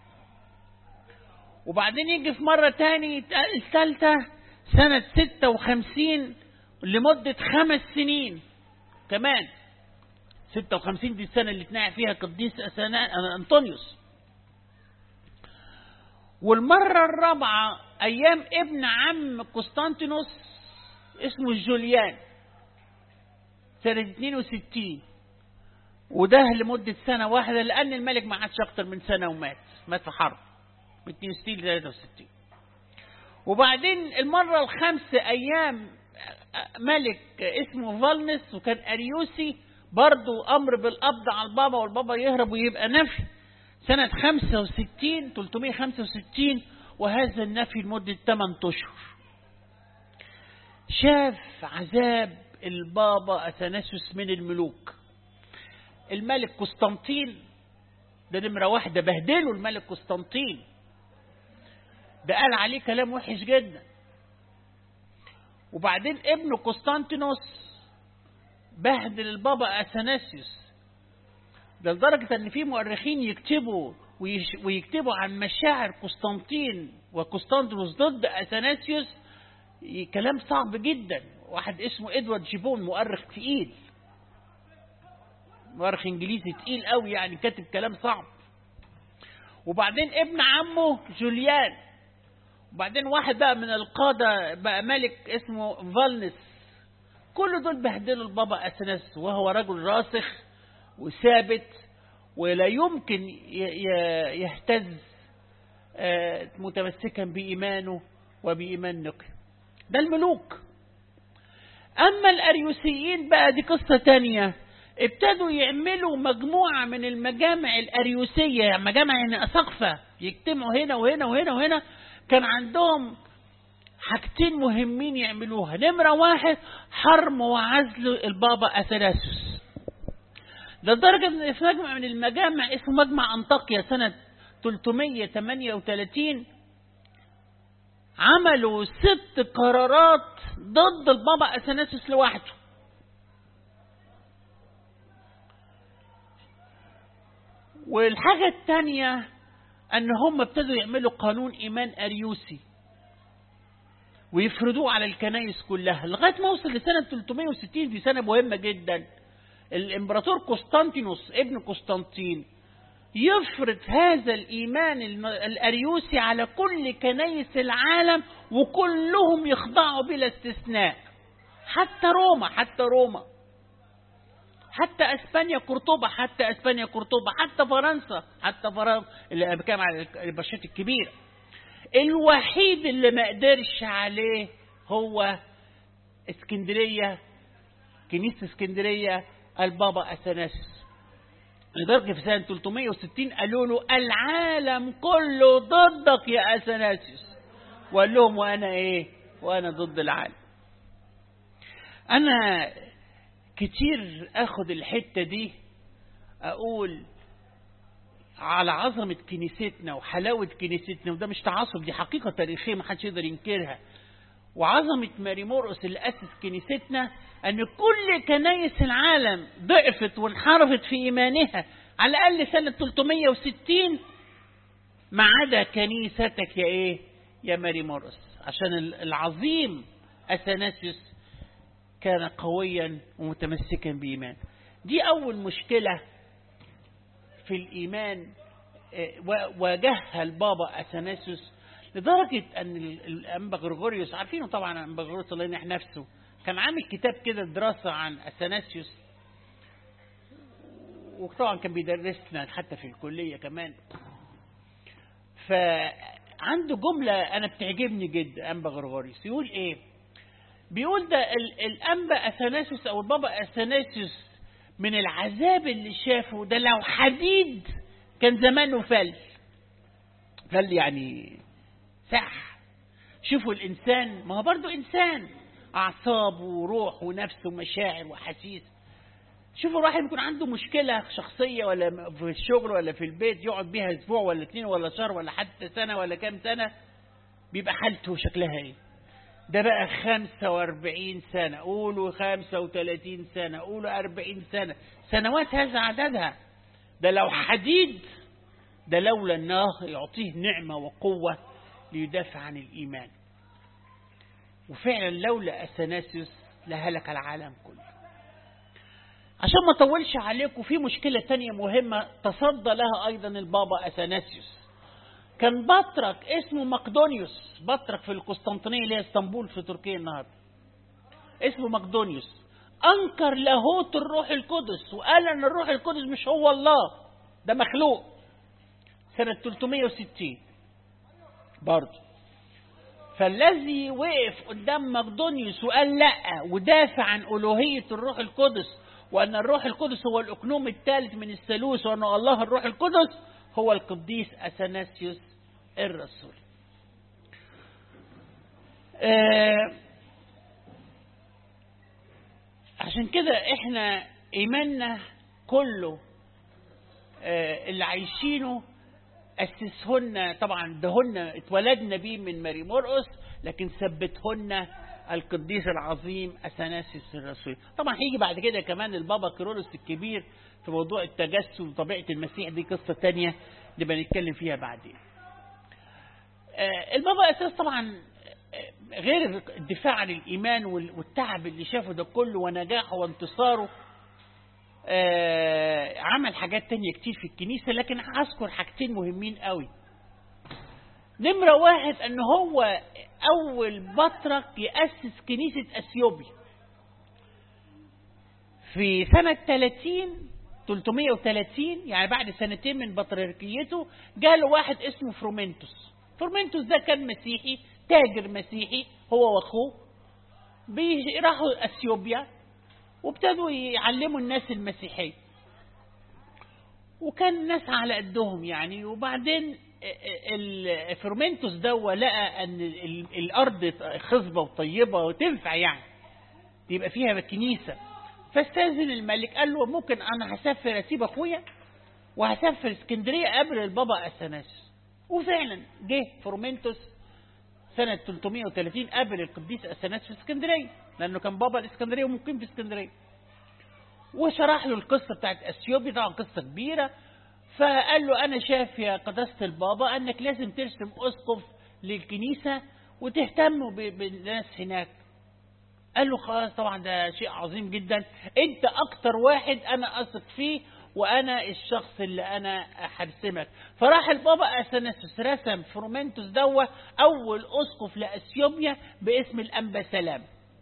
A: وبعدين يجي في مرة تاني الثالثة سنة ستة وخمسين لمدة خمس سنين كمان. ستة وخمسين دي السنة اللي اتنقع فيها قديس أنطونيوس. والمرة الرابعة أيام ابن عم قسطنطينوس اسمه جوليان سنة اثنين وستين، وده لمدة سنة واحدة، لأن الملك ما عادش أكتر من سنة ومات، مات في حرب من اثنين وستين ل ثلاثة وستين. وبعدين المرة الخامسة أيام ملك اسمه فالنس، وكان أريوسي، برضو أمر بالقبض على البابا والبابا يهرب ويبقى نفي سنة خمسة وستين ثلاثمائة وخمسة وستين، وهذا النفي لمدة ثمانية أشهر. شاف عذاب البابا أثناسيوس من الملوك. الملك قسطنطين ده نمرة واحدة، بهدله الملك قسطنطين، ده قال عليه كلام وحش جدا. وبعدين ابن قسطنطينوس بهدل البابا أثناسيوس، ده لدرجة ان في مؤرخين يكتبوا ويكتبوا عن مشاعر قسطنطين وقسطنطينوس ضد أثناسيوس كلام صعب جدا. واحد اسمه ادوارد جيبون، مؤرخ تقيل، مؤرخ انجليزي تقيل قوي يعني، كاتب كلام صعب. وبعدين ابن عمه جوليان، وبعدين واحد بقى من القادة بقى ملك اسمه فالنس. كل دول بهدلوا البابا أثناسيوس وهو رجل راسخ وثابت ولا يمكن يهتز، متمسكا بإيمانه وبإيمان نقي. ده الملوك. أما الأريوسيين بقى دي قصة تانية، ابتدوا يعملوا مجموعة من المجامع الأريوسية، يعني مجامع يعني أساقفة يجتمعوا هنا وهنا وهنا وهنا. كان عندهم حاجتين مهمين يعملوها. نمرة واحد حرم وعزل البابا أثناسيوس، لدرجة ان في مجمع من المجامع اسمه مجمع أنطاكيا سنة ثلاثمائة وثمانية وثلاثين عملوا ست قرارات ضد البابا أثناسيوس لوحده. والحاجة الثانية ان هم ابتدوا يعملوا قانون ايمان اريوسي ويفرضوه على الكنائس كلها، لغاية ما وصل لسنة ثلاثمائة وستين في سنة مهمة جدا. الامبراطور قسطنطينوس ابن قسطنطين يفرض هذا الإيمان الأريوسي على كل كنائس العالم، وكلهم يخضعوا بلا استثناء، حتى روما حتى روما حتى اسبانيا قرطبة حتى اسبانيا قرطبة حتى فرنسا حتى فرنسا اللي بكام على البشات الكبيرة. الوحيد اللي ما قدرش عليه هو اسكندرية، كنيسة اسكندرية البابا أثناسيوس، لدرجة في سنة ثلاثمائة وستين قالوا له العالم كله ضدك يا أثناسيوس، وقال لهم وأنا إيه؟ وأنا ضد العالم. أنا كتير أخذ الحتة دي أقول على عظمة كنيستنا وحلاوة كنيستنا، وده مش تعصب، دي حقيقة تاريخية ما حدش يقدر ينكرها. وعظمة ماري مرقس اللي أسس كنيستنا أن كل كنايس العالم ضعفت وانحرفت في إيمانها على الأقل سنة ثلاثمائة وستين، ما عدا كنيستك يا إيه يا ماري مرقس، عشان العظيم أثناسيوس كان قويا ومتمسكا بإيمان. دي أول مشكلة في الإيمان واجهها البابا أثناسيوس، لدرجة أن الأنبا غرغوريوس، عارفينه طبعا أنبا غرغوريوس الله ينح نفسه، كان عامل كتاب كده دراسة عن أثناسيوس، وطبعا كان بيدرسنا حتى في الكلية كمان. فعنده جملة أنا بتعجبني جدا أنبا غرغوريوس، يقول إيه؟ بيقول ده الأنبا أثناسيوس أو البابا أثناسيوس من العذاب اللي شافه ده لو حديد كان زمانه فل فل يعني صح. شوفوا الإنسان، ما هو برضو إنسان، أعصاب وروح ونفس ومشاعر وحسيس. شوفوا الواحد يكون عنده مشكلة شخصية ولا في الشغل ولا في البيت، يقعد بيها أسبوع ولا اتنين ولا شهر ولا حتى سنة ولا كام سنة، بيبقى حالته شكلها إيه. ده بقى خمسة واربعين سنة، قولوا خمسة وثلاثين سنة، قولوا أربعين سنة، سنوات هذا عددها. ده لو حديد، ده لولا الله يعطيه نعمة وقوة ليدافع عن الإيمان. وفعلا لولا أثناسيوس لهلك العالم كله. عشان ما طولش عليكم، في مشكلة تانية مهمة تصدى لها أيضا البابا أثناسيوس. كان بطرك اسمه مقدونيوس، بطرك في القسطنطينية اللي هي اسطنبول في تركيا النهارده، اسمه مقدونيوس، أنكر لاهوت الروح القدس وقال أن الروح القدس مش هو الله، ده مخلوق، سنة ثلاثمائة وستين برضه. فالذي وقف قدام مقدونيوس وقال لا ودافع عن ألوهية الروح القدس وأن الروح القدس هو الأقنوم الثالث من الثالوث، وأن الله الروح القدس هو القديس أثناسيوس الرسول. آه عشان كده احنا ايماننا كله آه اللي عايشينه اسسهن، طبعا دهن اتولدنا بيه من ماري مرقس، لكن ثبتهن القديس العظيم أثناسيوس الرسول. طبعا هيجي بعد كده كمان البابا كيرلس الكبير في موضوع التجسد وطبيعة المسيح، دي قصة تانية نبقى نتكلم فيها بعدين. آه البابا أساس طبعا غير الدفاع عن الإيمان والتعب اللي شافه ده كله ونجاحه وانتصاره، آه عمل حاجات تانية كتير في الكنيسة، لكن هذكر حاجتين مهمين قوي. نمرة واحد أنه هو أول بطرك يأسس كنيسة أثيوبيا في سنة ثلاثين ثلاثمائة وثلاثين، يعني بعد سنتين من بطريركيته. جاله واحد اسمه فرومنتوس. فرومنتوس ده كان مسيحي، تاجر مسيحي هو واخوه، راحوا اثيوبيا وابتدوا يعلموا الناس المسيحيه، وكان الناس على قدهم يعني. وبعدين الفرمنتوس ده لقى ان الارض خصبه وطيبه وتنفع يعني يبقى فيها كنيسه، فاستاذن الملك، قال له ممكن انا هسافر اسيب اخويا وهسافر اسكندريه قبل البابا أثناسيوس. وفعلا جه فورمنتوس سنة ثلاثمائة وثلاثين قبل القديس أثناسيوس في اسكندرية، لأنه كان بابا الإسكندرية ومقيم في اسكندرية، وشرح له القصة بتاعت أثيوبيا، طبعا قصة كبيرة. فقال له أنا شايف يا قداسة البابا أنك لازم ترسم أسقف للكنيسة وتهتموا بالناس هناك. قال له خلاص طبعا ده شيء عظيم جدا، أنت أكتر واحد أنا أثق فيه وأنا الشخص اللي أنا هرسمك. فراح البابا أثناسيوس رسم فرومنتوس دوه أول أسقف لأثيوبيا باسم الأنبا سلام.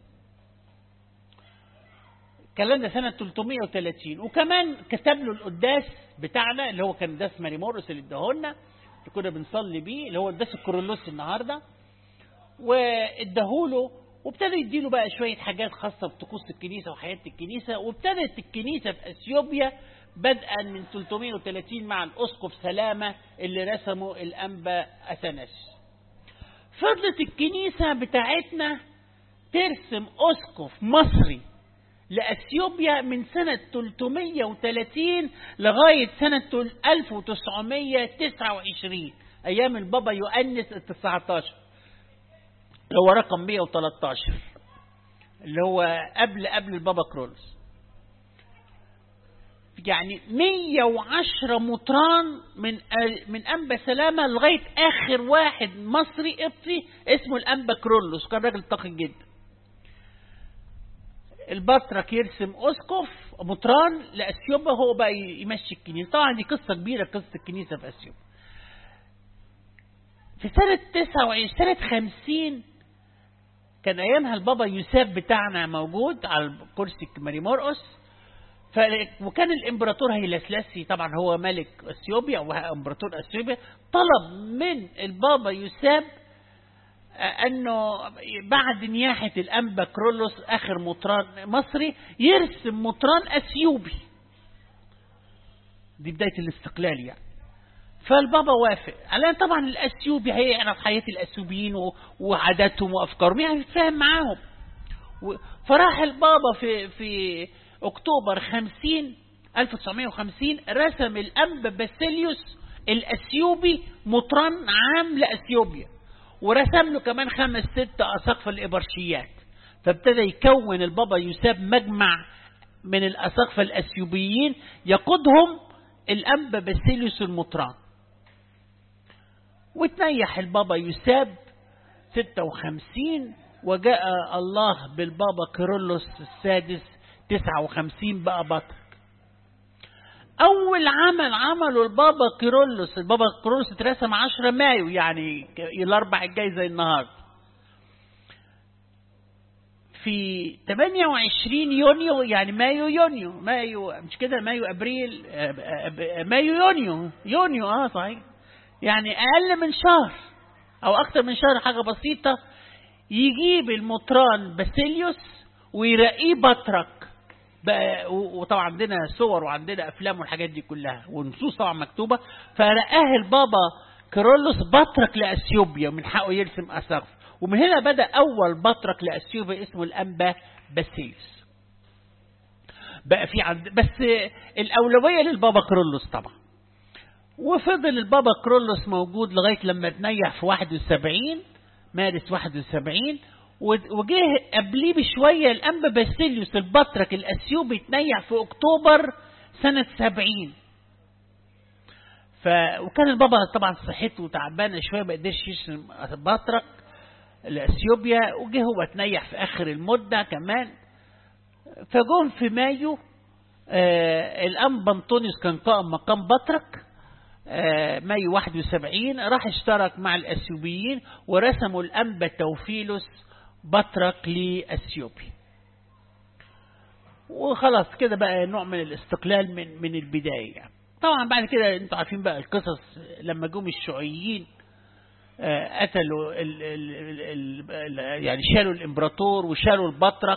A: الكلام ده سنة ثلاثمائة وثلاثين. وكمان كتب له القداس بتاعنا اللي هو كان قداس ماري مرقس اللي اداهولنا اللي كنا بنصلي بيه، اللي هو قداس الكورولوس النهارده، واداهوله وابتدى يديله بقى شويه حاجات خاصه بطقوس الكنيسه وحياه الكنيسه. وابتدت الكنيسه في اثيوبيا بدءا من ثلاثمائة وثلاثين مع الاسقف سلامه اللي رسمه الانبا أثناسيوس. فضلت الكنيسه بتاعتنا ترسم اسقف مصري لأثيوبيا من سنة ثلاثمائة وثلاثين لغاية سنة ألف وتسعمائة وتسعة وعشرين أيام البابا يؤنس التسعتاشر اللي هو رقم مائة وثلاثة عشر اللي هو قبل قبل البابا كرولوس. يعني مائة وعشرة مطران من من أنبا سلامة لغاية آخر واحد مصري قبطي اسمه الأنبا كرولوس، كان راجل تقي جدا. البطرك يرسم أسقف مطران لأثيوبيا، هو بقى يمشي الكنيسة. طبعا دي قصة كبيرة، قصة الكنيسة في أثيوبيا. في سنة تسعة وعشرين سنة خمسين كان أيامها البابا يوساب بتاعنا موجود على كرسي ماري مرقس، ف... وكان الإمبراطور هيلا سلاسي طبعا هو ملك أثيوبيا وإمبراطور أثيوبيا، طلب من البابا يوساب أنه بعد نياحة الأنبا كرولوس آخر مطران مصري يرسم مطران أثيوبي. دي بداية الاستقلال يعني. فالبابا وافق، على طبعا الأثيوبي هيعرف حياة الأثيوبيين وعاداتهم وأفكارهم، يعني يتفاهم معاهم. فراح البابا في في أكتوبر خمسين ألف وتسعمائة وخمسين رسم الأنبا باسيليوس الأثيوبي مطران عام لأثيوبيا، ورسم له كمان خمس ست أساقفة الإبرشيات. فابتدى يكون البابا يوساب مجمع من الأساقفة الأثيوبيين يقودهم الأنبا باسيليوس المطران. وتنيح البابا يوساب ستة وخمسين، وجاء الله بالبابا كيرلس السادس تسعة وخمسين بقى بطرك. أول عمل عمله البابا كيرلس، البابا كيرلس اترسم عشرة مايو يعني الأربع الجاي زي النهارده. في ثمانية وعشرين يونيو يعني مايو يونيو مايو مش كده مايو أبريل مايو يونيو يونيو اه صحيح، يعني أقل من شهر أو أكتر من شهر حاجة بسيطة، يجيب المطران باسيليوس ويرقيه بطرك بقى، وطبعا عندنا صور وعندنا افلام والحاجات دي كلها ونصوص طبعا مكتوبه. فرقاه البابا كيرلس بطرك لاثيوبيا ومن حقه يرسم اساقفه. ومن هنا بدا اول بطرك لاثيوبيا اسمه الانبا باسيليوس. بقى في عند بس الاولويه للبابا كيرلس طبعا. وفضل البابا كيرلس موجود لغايه لما تنيح في واحد وسبعين مارس واحد وسبعين. وجه قبليه بشويه الانبا باسيليوس البطرك الاثيوبي تنيح في اكتوبر سنه سبعين. ف وكان البابا طبعا صحته تعبانه شويه ما قدرش يرسم بطرك لاثيوبيا. وجه هو تنيح في اخر المده كمان. فجون في مايو آه الانبا انطونيوس كان قائم مقام بطرك آه مايو واحد وسبعين. راح اشترك مع الاثيوبيين ورسموا الانبا توفيلوس بطرك لأثيوبيا. وخلاص كده بقى نوع من الاستقلال من من البداية يعني. طبعا بعد كده انتوا عارفين بقى القصص لما جم الشيوعيين آه قتلوا ال ال ال ال يعني شالوا الامبراطور وشالوا البطرك.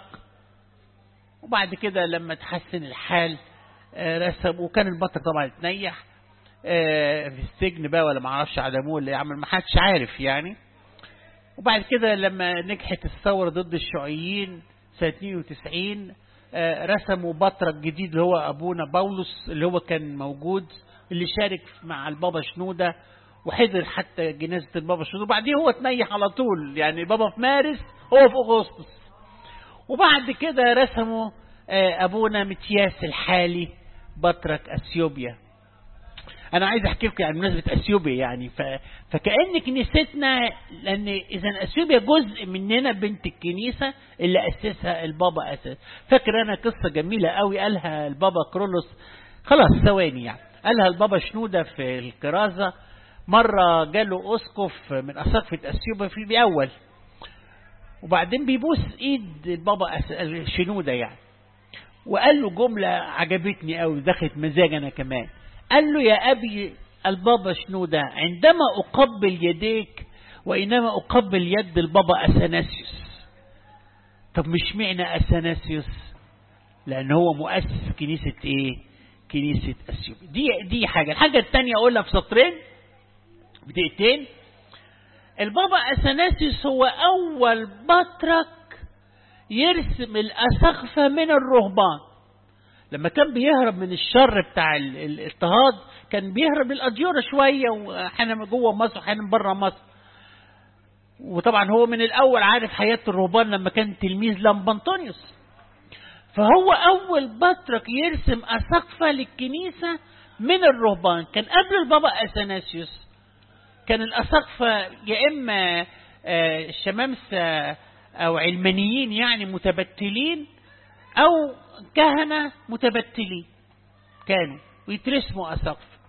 A: وبعد كده لما تحسن الحال آه رسم. وكان البطرك طبعا اتنيح آه في السجن بقى ولا ما اعرفش عدموه اللي يعمل ما حدش عارف يعني. وبعد كده لما نجحت الثورة ضد الشيوعيين سنة اثنين وتسعين آه رسموا بطرك جديد اللي هو أبونا بولس اللي هو كان موجود اللي شارك مع البابا شنودة وحضر حتى جنازة البابا شنودة. وبعدين هو تنيح على طول يعني البابا في مارس هو في أغسطس. وبعد كده رسموا آه أبونا متياس الحالي بطرك أثيوبيا. أنا عايز أحكي لكم يعني بمناسبة أثيوبيا يعني ف... فكأن كنيستنا لأن إذا أثيوبيا جزء مننا بنت الكنيسة اللي أسسها البابا أسس. فاكر أنا قصة جميلة قوي قالها البابا كيرلس خلاص ثواني يعني قالها البابا شنودة في الكرازة. مرة جاله أسقف من أساقفة أثيوبيا في بأول وبعدين بيبوس إيد البابا شنودة يعني. وقال له جملة عجبتني قوي دخلت مزاج أنا كمان. قال له يا أبي البابا شنودة عندما أقبل يديك وإنما أقبل يد البابا أثناسيوس. طب مش معنى أثناسيوس لأن هو مؤسس كنيسة إيه كنيسة أثيوبيا. دي دي حاجة. الحاجة الثانية أقولها في سطرين بدقيقتين. البابا أثناسيوس هو أول بطرك يرسم الأساقفة من الرهبان. لما كان بيهرب من الشر بتاع الاضطهاد كان بيهرب للأديرة شوية وحنا جوه مصر وحنا بره مصر. وطبعا هو من الأول عارف حياة الرهبان لما كان تلميذ لأنبا انطونيوس. فهو أول بطرك يرسم أساقفة للكنيسة من الرهبان. كان قبل البابا أثناسيوس كان الأساقفة يا إما شمامسة أو علمانيين يعني متبتلين أو كهنة متبتلين كانوا ويترسموا أساقفة.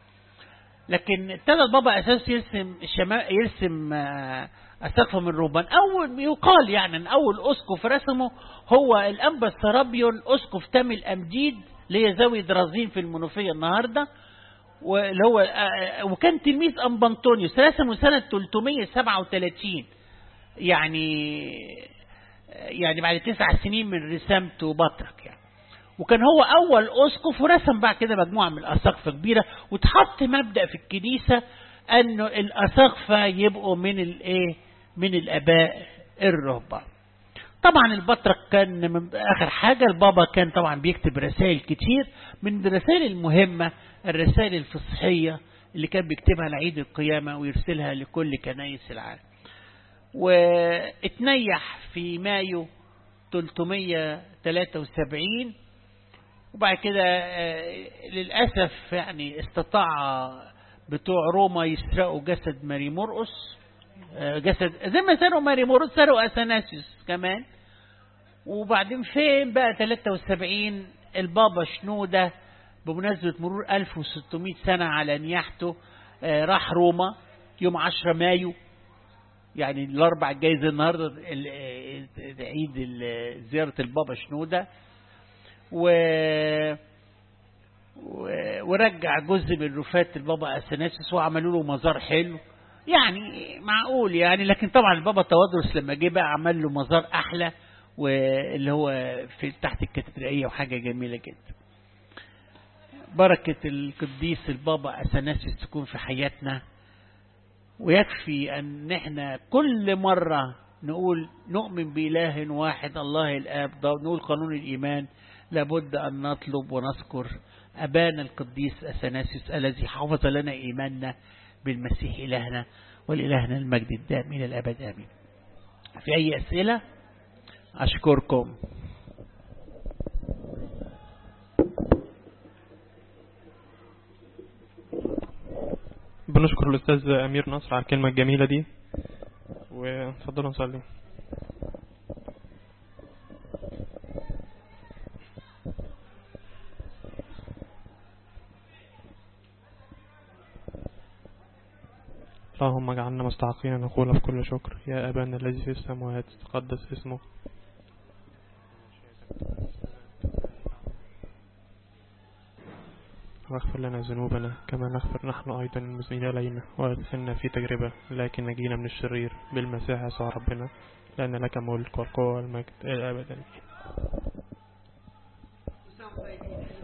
A: لكن ابتدى البابا أساس يرسم يرسم أساقفة من الرهبان. أول يقال يعني أن أول أسقف رسمه هو الأنبا السرابيون أسقف تامي الأمجيد اللي هي زاوية درازين في المنوفية النهاردة. واللي هو وكان تلميذ أنبا انطونيوس رسمه سنة ثلاثمائة وسبعة وثلاثين يعني يعني بعد تسع سنين من رسامته بطرك يعني. وكان هو أول أسقف ورسم بعد كده مجموعة من الأساقفة كبيرة. وتحط مبدأ في الكنيسة أنه الأساقفة يبقوا من الإيه من الآباء الرهبان. طبعا البطرك كان من آخر حاجة البابا كان طبعا بيكتب رسائل كتير. من الرسائل المهمة الرسائل الفصحية اللي كان بيكتبها لعيد القيامة ويرسلها لكل كنائس العالم. واتنيح في مايو ثلاثمائة وثلاثة وسبعين. وبعد كده للأسف يعني استطاع بتوع روما يسرقوا جسد ماري مرقس جسد زي ما سرقوا ماري مرقس سرقوا أثناسيوس كمان. وبعدين فين بقى ثلاثة وسبعين البابا شنودة بمناسبة مرور ألف وستمائة سنة على نياحته راح روما يوم عشرة مايو يعني الأربع الجايزة النهاردة عيد زيارة البابا شنودة. و... و... ورجع جزء من رفات البابا أثناسيوس وعملوا له مزار حلو يعني معقول يعني. لكن طبعا البابا تودرس لما جه بقى عمل له مزار أحلى واللي هو في تحت الكاتدرائية، وحاجة جميلة جدا. بركة القديس البابا أثناسيوس تكون في حياتنا، ويكفي أن احنا كل مرة نقول نؤمن بإله واحد الله الآب، نقول قانون الإيمان، لابد أن نطلب ونذكر أبانا القديس أثناسيوس الذي حفظ لنا إيماننا بالمسيح إلهنا، ولإلهنا المجد الدائم إلى الأبد آمين. في أي أسئلة؟ أشكركم.
B: بنشكر الأستاذ أمير نصر على الكلمة الجميلة دي، وتفضلوا نصلي. اللهم اجعلنا مستحقين أن نقول بكل شكر: يا أبانا الذي في السماوات تقدس اسمك، واغفر لنا ذنوبنا كما نغفر نحن أيضا المذنبين إلينا، ولا تدخلنا في تجربة لكن نجينا من الشرير بالمسيح يسوع ربنا، لأن لك ملك والقوة والمجد إلى الأبد.